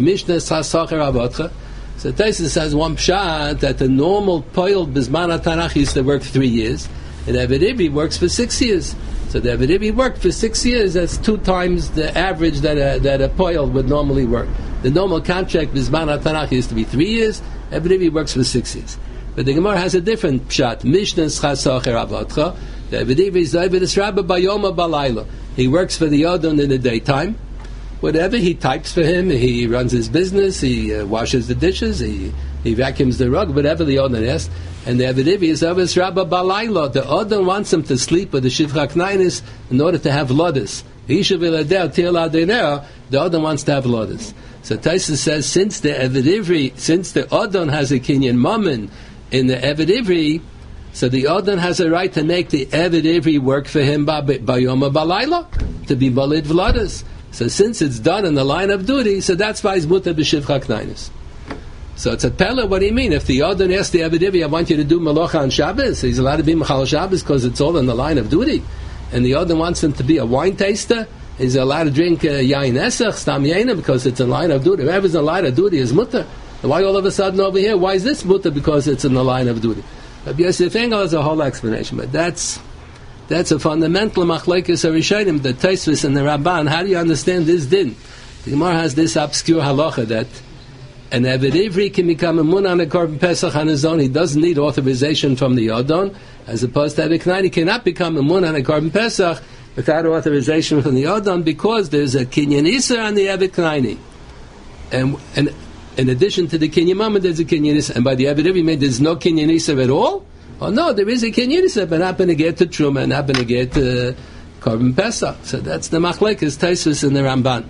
Taisus says one pshat that the normal poil bisman Tanakh used to work three years, and Eved Ivri works for six years. So the Eved Ivri worked for six years. That's two times the average that a, that a poil would normally work. The normal contract bisman Tanakh used to be three years. Eved Ivri works for six years. But the Gemara has a different pshat. Mishnas chasacher avotcha. The Eved Ivri is the Eved Rabba bayoma balayla. He works for the Yodon in the daytime. Whatever, he types for him, he runs his business, he uh, washes the dishes, he, he vacuums the rug, whatever the Odin asks. And the Eved Ivri is Avis Rabba Balayla. The Odin wants him to sleep with the Shivcha Knainis in order to have Lodas. The Odin wants to have Lodas. So Taisus says, since the Eved Ivri, since the Odin has a Kinyan Mammon in the Eved Ivri, so the Odin has a right to make the Eved Ivri work for him by Bayoma Balayla, to be Balid Vlodas. So since it's done in the line of duty, so that's why it's mutar b'shivcha knainis. So it's a pella. What do you mean? If the Yodon asks the Eved Ivri, I want you to do Malocha on Shabbos, he's allowed to be Machal Shabbos because it's all in the line of duty. And the Yodon wants him to be a wine taster, he's allowed to drink uh, Yain Esach, Stam Yaina, because it's in the line of duty. Whoever's in the line of duty is mutar. And why all of a sudden over here, why is this mutar? Because it's in the line of duty. Rabbi Yosef Engel has a whole explanation, but that's That's a fundamental machlekes harishonim, the Tosfos and the Ramban. How do you understand this din? The Gemara has this obscure halacha that an Eved Ivri can become a mun on a Korban Pesach on his own. He doesn't need authorization from the Yodon, as opposed to Eved Knaini cannot become a mun on a Korban Pesach without authorization from the Yodon, because there's a Kinyan Issa on the Eved Knaini. And, and in addition to the Kinyan Mama, there's a Kinyan Issa. And by the Eved Ivri, there's no Kinyan Issa at all? Oh no, there is a Kinyan Issa, but not going to get to Truma, not going to get to Korban Pesach. So that's the machlekes Tosfos and the Ramban.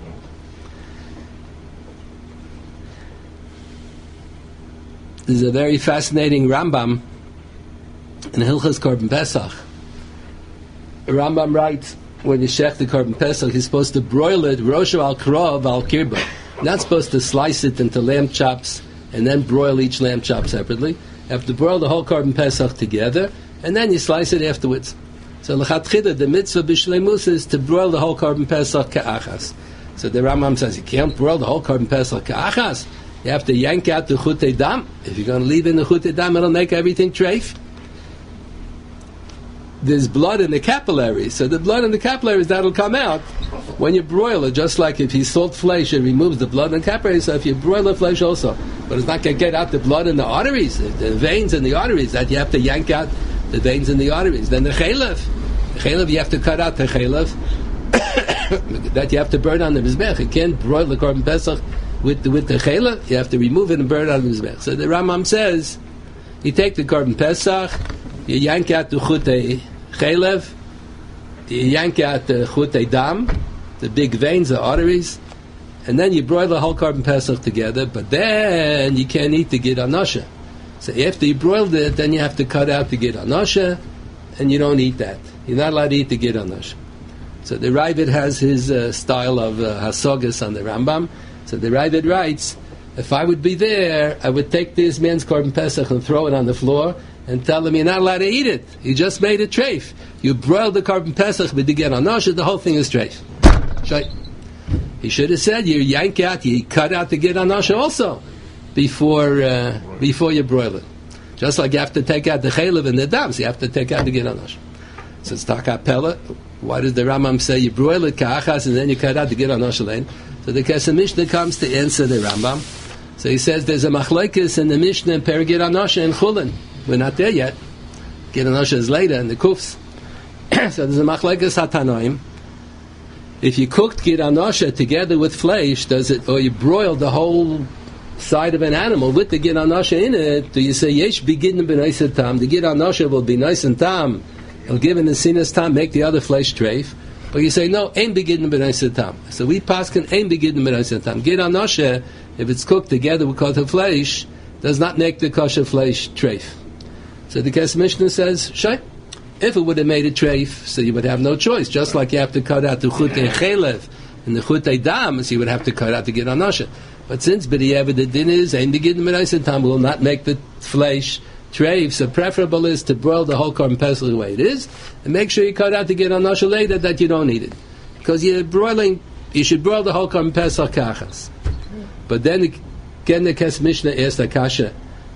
There's a very fascinating Rambam in Hilchos Korban Pesach. The Rambam writes, when you shech the Korban Pesach, you're supposed to broil it, rosho al krov al kirba. You're not supposed to slice it into lamb chops and then broil each lamb chop separately. You have to broil the whole Korban Pesach together, and then you slice it afterwards. So l'chatchila, the mitzvah b'shleimus is to broil the whole Korban Pesach ka'achas. So the Rambam says you can't broil the whole Korban Pesach ka'achas. You have to yank out the chutei dam. If you're going to leave in the chutei dam, it'll make everything treif. There's blood in the capillaries, so the blood in the capillaries, that'll come out when you broil it, just like if you salt flesh, it removes the blood in the capillaries, so if you broil the flesh also. But it's not going to get out the blood in the arteries, the veins in the arteries, that you have to yank out the veins in the arteries. Then the chaylev, the chaylev, you have to cut out the chaylev, that you have to burn on the Mizbech. You can't broil the Korban Pesach with the, with the Chela. You have to remove it and burn it on the Mizbech. So the Rambam says, you take the Korban Pesach, you yank out the Chutei Chelev, you yank out the Chutei Dam, the big veins, the arteries, and then you broil the whole Korban Pesach together, but then you can't eat the Gid Anasha. So after you broiled it, then you have to cut out the Gid Anasha, and you don't eat that. You're not allowed to eat the Gid Anasha. So the Ravid has his uh, style of uh, Hasogas on the Rambam. So the Ravid writes, if I would be there, I would take this man's Korban Pesach and throw it on the floor and tell him you're not allowed to eat it. You just made a treif. You broiled the Korban Pesach with the Gid Anasha, the whole thing is treif. He should have said you yank out, you cut out the Gid Anasha also before uh, before you broil it. Just like you have to take out the chaylev and the dams, you have to take out the Gid Anasha. So it's takapela. Why does the Rambam say you broil it ka'achas and then you cut out the Gid Anasha lane? So the Kesef Mishnah comes to answer the Rambam. So he says there's a machlokes in the Mishnah in Per Gid Anasha in Chulin. We're not there yet. Gid Anasha is later in the Kufs. So there's a machlokes hatanoim. If you cooked Gid Anasha together with flesh, does it, or you broiled the whole side of an animal with the Gid Anasha in it, do you say yesh begidin b'nais tam? The Gid Anasha will be nice and tam. It'll give in the sinas tam, make the other flesh treif. But you say no, ain't begidin b'nais tam. So we paskin ain't begidin b'nais tam. Gid Anasha, if it's cooked together with kosher flesh, does not make the kosher flesh treif. So the Kesef Mishnah says, shay. If it would have made a treif, so you would have no choice. Just like you have to cut out the chutei chelev and the chutei dam, so you would have to cut out the Gid Anasha. But since b'diavad the din is ein begidin b'nais tam will not make the flesh treif, so preferable is to broil the whole Korban Pesach the way it is, and make sure you cut out the Gid Anasha later that you don't eat it, because you're broiling. You should broil the whole Korban Pesach kachas. But then again, the Kesef Mishnah asked the kasha.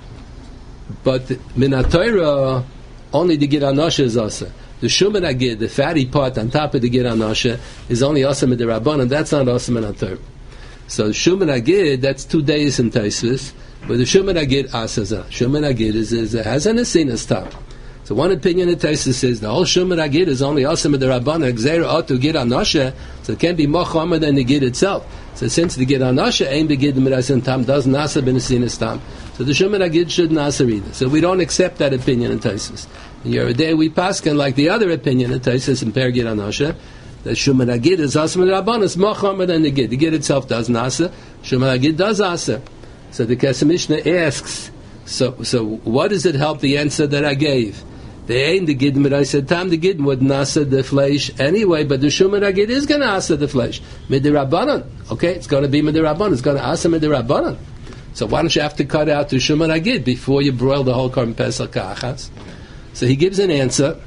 But minatayra. Only the Gid Anasha is asa. The Shuman Agid, the fatty part on top of the Gid Anasha, is only asa with the Rabban, and that's not asa in Torah. So Shuman Agid, that's two days in Taisvis, but the Shuman Agid asa. Shuman Agid is, is has an asinas top. So one opinion in Taisvis is the whole Shuman Agid is only asa with the Rabban, and Gzeira Otu Gid Anasha, so it can't be more chomer than the Gid itself. So since the Gid Anasha ain't begid the tam doesn't nasa ben asinas tam. So the Shuman Agid should nasa either. So we don't accept that opinion in Taisvis. In Yeridei we paskin like the other opinion in Taisvis in Per Gid Anasha, that Shuman Agid is asa with the Rabban, it's more chomer than the Gid. The Gid itself does nasa, Shuman Agid does asa. So the Kesef Mishnah asks, so so what does it help the answer that I gave? They ain't the Gid Miraisa Tam, the Gid would nasa the flesh anyway, but the Shuman Agid is going to asa the flesh. Midirabbanan. Okay, it's going to be Midirabbanan. It's going to asa Midirabbanan. So why don't you have to cut out the Shuman Agid before you broil the whole Korban Pesach ka'achas? So he gives an answer,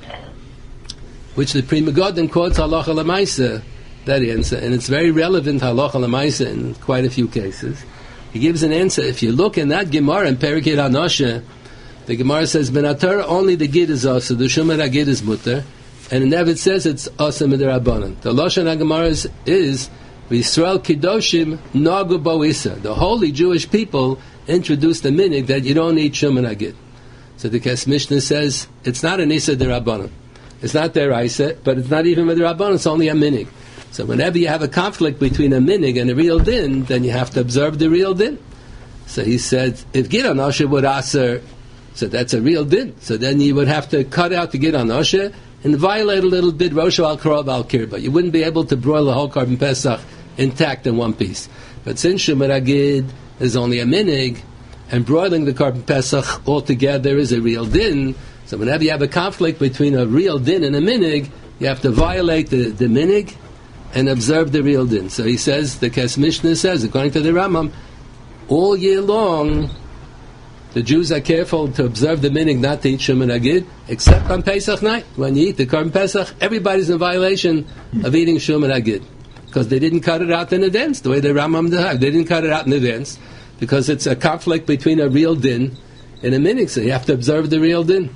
which the Pri Megadim quotes Halacha L'Maisa, that answer, and it's very relevant Halacha L'Maisa in quite a few cases. He gives an answer. If you look in that Gemara in Per Gid Anasha, the Gemara says, "Benatar only the Gid is asa, the Shuman Agid is mutter," and in Nevid says it's asa midrabanan. The Lashon HaGemara is, is V'Yisrael Kidoshim Nagu Bo'isa. The holy Jewish people introduced the minig that you don't eat Shuman Agid. So the Kesef Mishnah says it's not an isa derabanan. It's not deraisa, but it's not even midrabanan. It's only a minig. So whenever you have a conflict between a minig and a real din, then you have to observe the real din. So he said, if Gid Anasha would aser, so that's a real din. So then you would have to cut out the Gid Anasha and violate a little bit Rosha al Korab al Kirba. You wouldn't be able to broil the whole Korban Pesach intact in one piece. But since Shuman Agid is only a minig, and broiling the Korban Pesach altogether is a real din, so whenever you have a conflict between a real din and a minig, you have to violate the, the minig and observe the real din. So he says, the Kesef Mishnah says, according to the Rambam, all year long, the Jews are careful to observe the minig not to eat Shuman Agid, except on Pesach night. When you eat the Korban Pesach, everybody's in violation of eating Shuman Agid, because they didn't cut it out in advance, the way the Rambam did. They didn't cut it out in advance, because it's a conflict between a real din and a minig, so you have to observe the real din.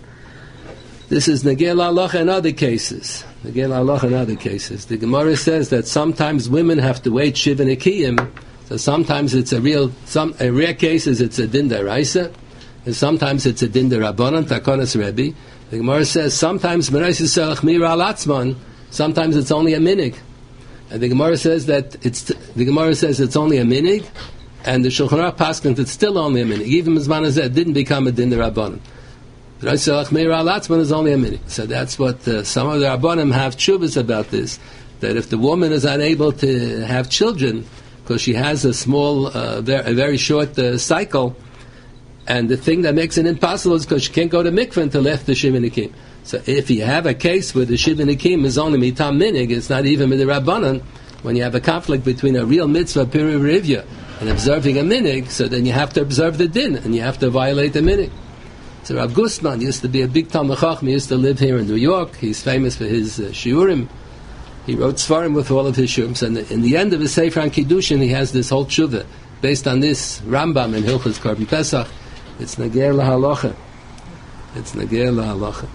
This is Negel Halacha in other cases. Negel Halacha in other cases. The Gemara says that sometimes women have to wait Shiva Nekiyim. So sometimes it's a real, some a rare cases it's a din deraisa, and sometimes it's a din derabanan, takonas Rebbe. The Gemara says sometimes Merais Yisrael Chmira al Atzman, sometimes it's only a minig. And the Gemara says that it's the Gemara says it's only a minig, and the Shulchan Aruch paskins it's still only a minig. Even Mizman Hazeh didn't become a din Rabbanim. The Rashi Meir Alatzman is only a minig. So that's what uh, some of the Rabbanim have tshuvas about this. That if the woman is unable to have children because she has a small, uh, very, a very short uh, cycle, and the thing that makes it impossible is because she can't go to mikveh until after Shiva Nikim. So if you have a case where the Shiva Nikim is only mitam minig, it's not even with the Rabbanan, when you have a conflict between a real mitzvah, piri rivya, and observing a minig, so then you have to observe the din, and you have to violate the minig. So Rav Gustman used to be a big Talmid Chacham. He used to live here in New York. He's famous for his uh, shiurim. He wrote svarim with all of his shiurim. And in the end of his Sefer on Kiddushin, he has this whole tshuva based on this Rambam in Hilchos Korban Pesach. It's Nager LaHalacha. It's Nager LaHalacha.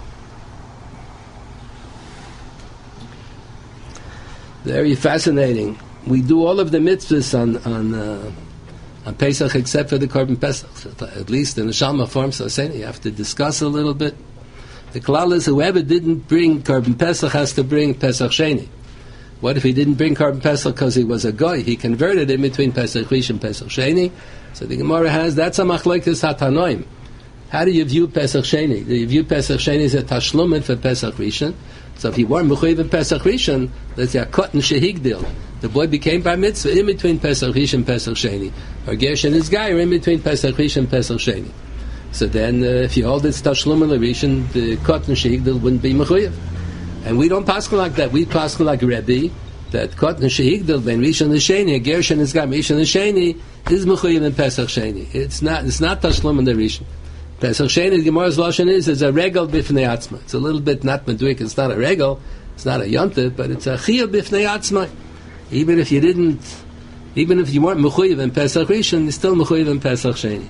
Very fascinating. We do all of the mitzvahs on on, uh, on Pesach except for the Korban Pesach. So at least in the Shalma form, so saying you have to discuss a little bit. The klal is whoever didn't bring Korban Pesach has to bring Pesach Sheni. What if he didn't bring Korban Pesach because he was a goy? He converted in between Pesach Rish and Pesach Sheni. So the Gemara has, that's a machlokes hatanoim. How do you view Pesach Sheni? Do you view Pesach Sheni as a tashlumin for Pesach Rishon? So if he weren't mechuyev in Pesach Rishon, that's a cotton shehigdil. The boy became bar mitzvah in between Pesach Rishon and Pesach Sheni. Or Gersh and his guy are in between Pesach Rishon and Pesach Sheni. So then, uh, if you hold it's tashlumin l'rishon, the cotton shehigdil wouldn't be mechuyev. And we don't paskel like that. We paskel like Rebbe, that cotton shehigdil ben Rishon l'sheni, Gersh and his guy Rishon l'sheni is mechuyev in Pesach Sheni. It's not. It's not tashlumin l'rishon. Pesach Sheni, the Gemara's lashon is, is a regal bifnei atzma. It's a little bit not meduik. It's not a regal. It's not a yontif, but it's a chiyah bifnei atzma. Even if you didn't, even if you weren't mechuyev in Pesach Rishon, you're still mechuyev in Pesach Sheni.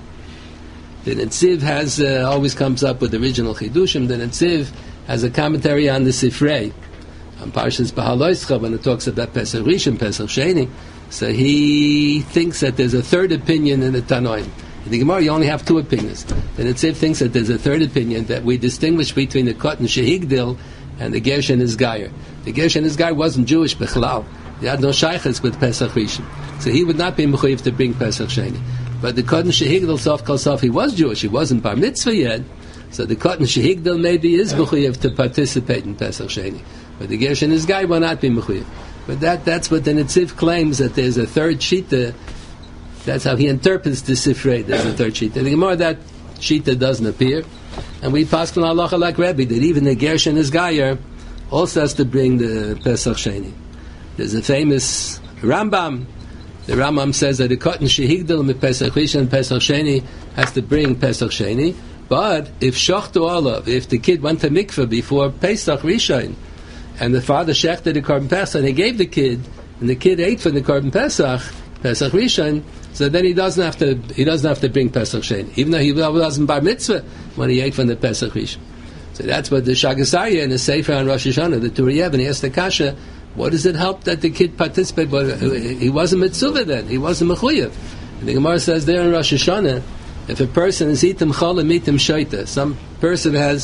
The Netziv has uh, always comes up with original chidushim. The Netziv has a commentary on the Sifrei, on Parshas Bahaloischa, when it talks about Pesach Rishon, Pesach Sheni. So he thinks that there's a third opinion in the Tanoim. In the Gemara, you only have two opinions. The Netziv thinks that there's a third opinion, that we distinguish between the cotton shehigdil and the Gersh and his Geyer. The Gersh and his Geyer wasn't Jewish, bechlal. He had no shaychus with Pesach Rishon. So he would not be mechuyev to bring Pesach Sheni. But the cotton shehigdil, sof kol sof, he was Jewish. He wasn't bar mitzvah yet. So the cotton shehigdil maybe is mechuyev to participate in Pesach Sheni. But the Gersh and his Geyer will not be mechuyev. But that, that's what the Netziv claims, that there's a third shita. That's how he interprets the Sifrei. There's a third shita. The Gemara, that shita doesn't appear. And we pass on halacha like Rebbe, that even the Gersh and his Geyer also has to bring the Pesach Sheni. There's a famous Rambam. The Rambam says that the cotton shehigdil mit Pesach Rishon and Pesach Sheni has to bring Pesach Sheni. But if shochtu olav, if the kid went to mikveh before Pesach Rishon, and the father shechted the Korban Pesach, and he gave the kid, and the kid ate from the Korban Pesach, Pesach Rishon, so then he doesn't have to he doesn't have to bring Pesach Sheni, even though he wasn't bar mitzvah when he ate from the Pesach Rishon. So that's what the Shagasarya in the Sefer on Rosh Hashanah, the Turiyevin, he asked the Kasha, what does it help that the kid participate? But he wasn't mitzvah then, he wasn't mechuyev. And the Gemara says there in Rosh Hashanah, if a person is itim cholim, itim shaita, some person has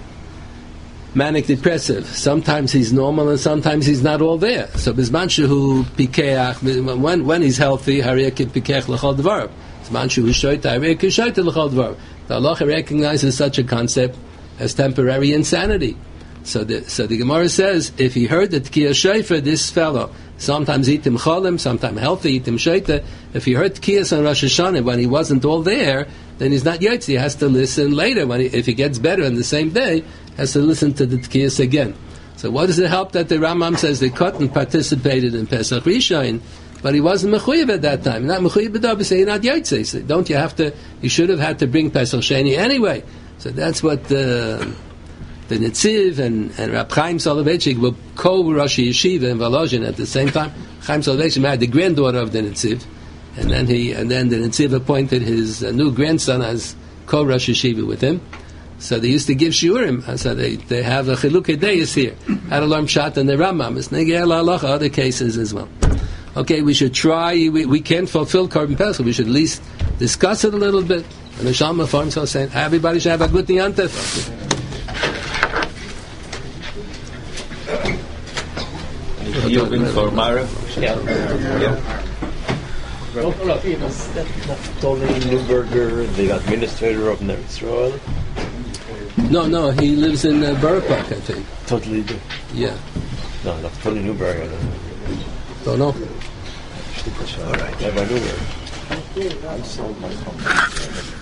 manic depressive, sometimes he's normal and sometimes he's not all there. So bizman shehu pikeach, when when he's healthy, hariyah pikeach l'chol dvar. Bizman shehu shaita, hariyah shaita l'chol dvar. The halacha recognizes such a concept as temporary insanity. So the so the Gemara says, if he heard the Tkiyah Shofar, this fellow, sometimes itim cholim, sometimes healthy, itim shaita, if he heard Tkiyas on Rosh Hashanah when he wasn't all there, then he's not yotzi. He has to listen later. When he, if he gets better on the same day, has to listen to the Tkiyas again. So what does it help that the Rambam says the cotton participated in Pesach Rishon, but he wasn't mechuyev at that time? Not mechuyev b'dav, say you're not yotzi. So don't you have to? You should have had to bring Pesach Sheni anyway. So that's what the the Netziv and and Rab Chaim Soloveitchik were co-Rosh Yeshiva in Volozhin at the same time. Chaim Soloveitchik married the granddaughter of the Netziv, and then he and then the Netziv appointed his uh, new grandson as co-Rosh Yeshiva with him. So they used to give shiurim. So they, they have a chilukei deis here. How to learn pshat and the Rambam. It's negei l'halacha, other cases as well. Okay, we should try. We, we can't fulfill Korban Pesach. We should at least discuss it a little bit. And the Shalma Farm so saying everybody should have a good Yantef. Jürgen for Mara. Yeah. Yeah. No, no, no, it was that, that Tony Newberger, the administrator of Ner Israel. No, no, he lives in uh, Borough Park, I think. Totally do. Yeah. No, not Tony Newberger. Don't know. All right. Never Newberger. I sold my company.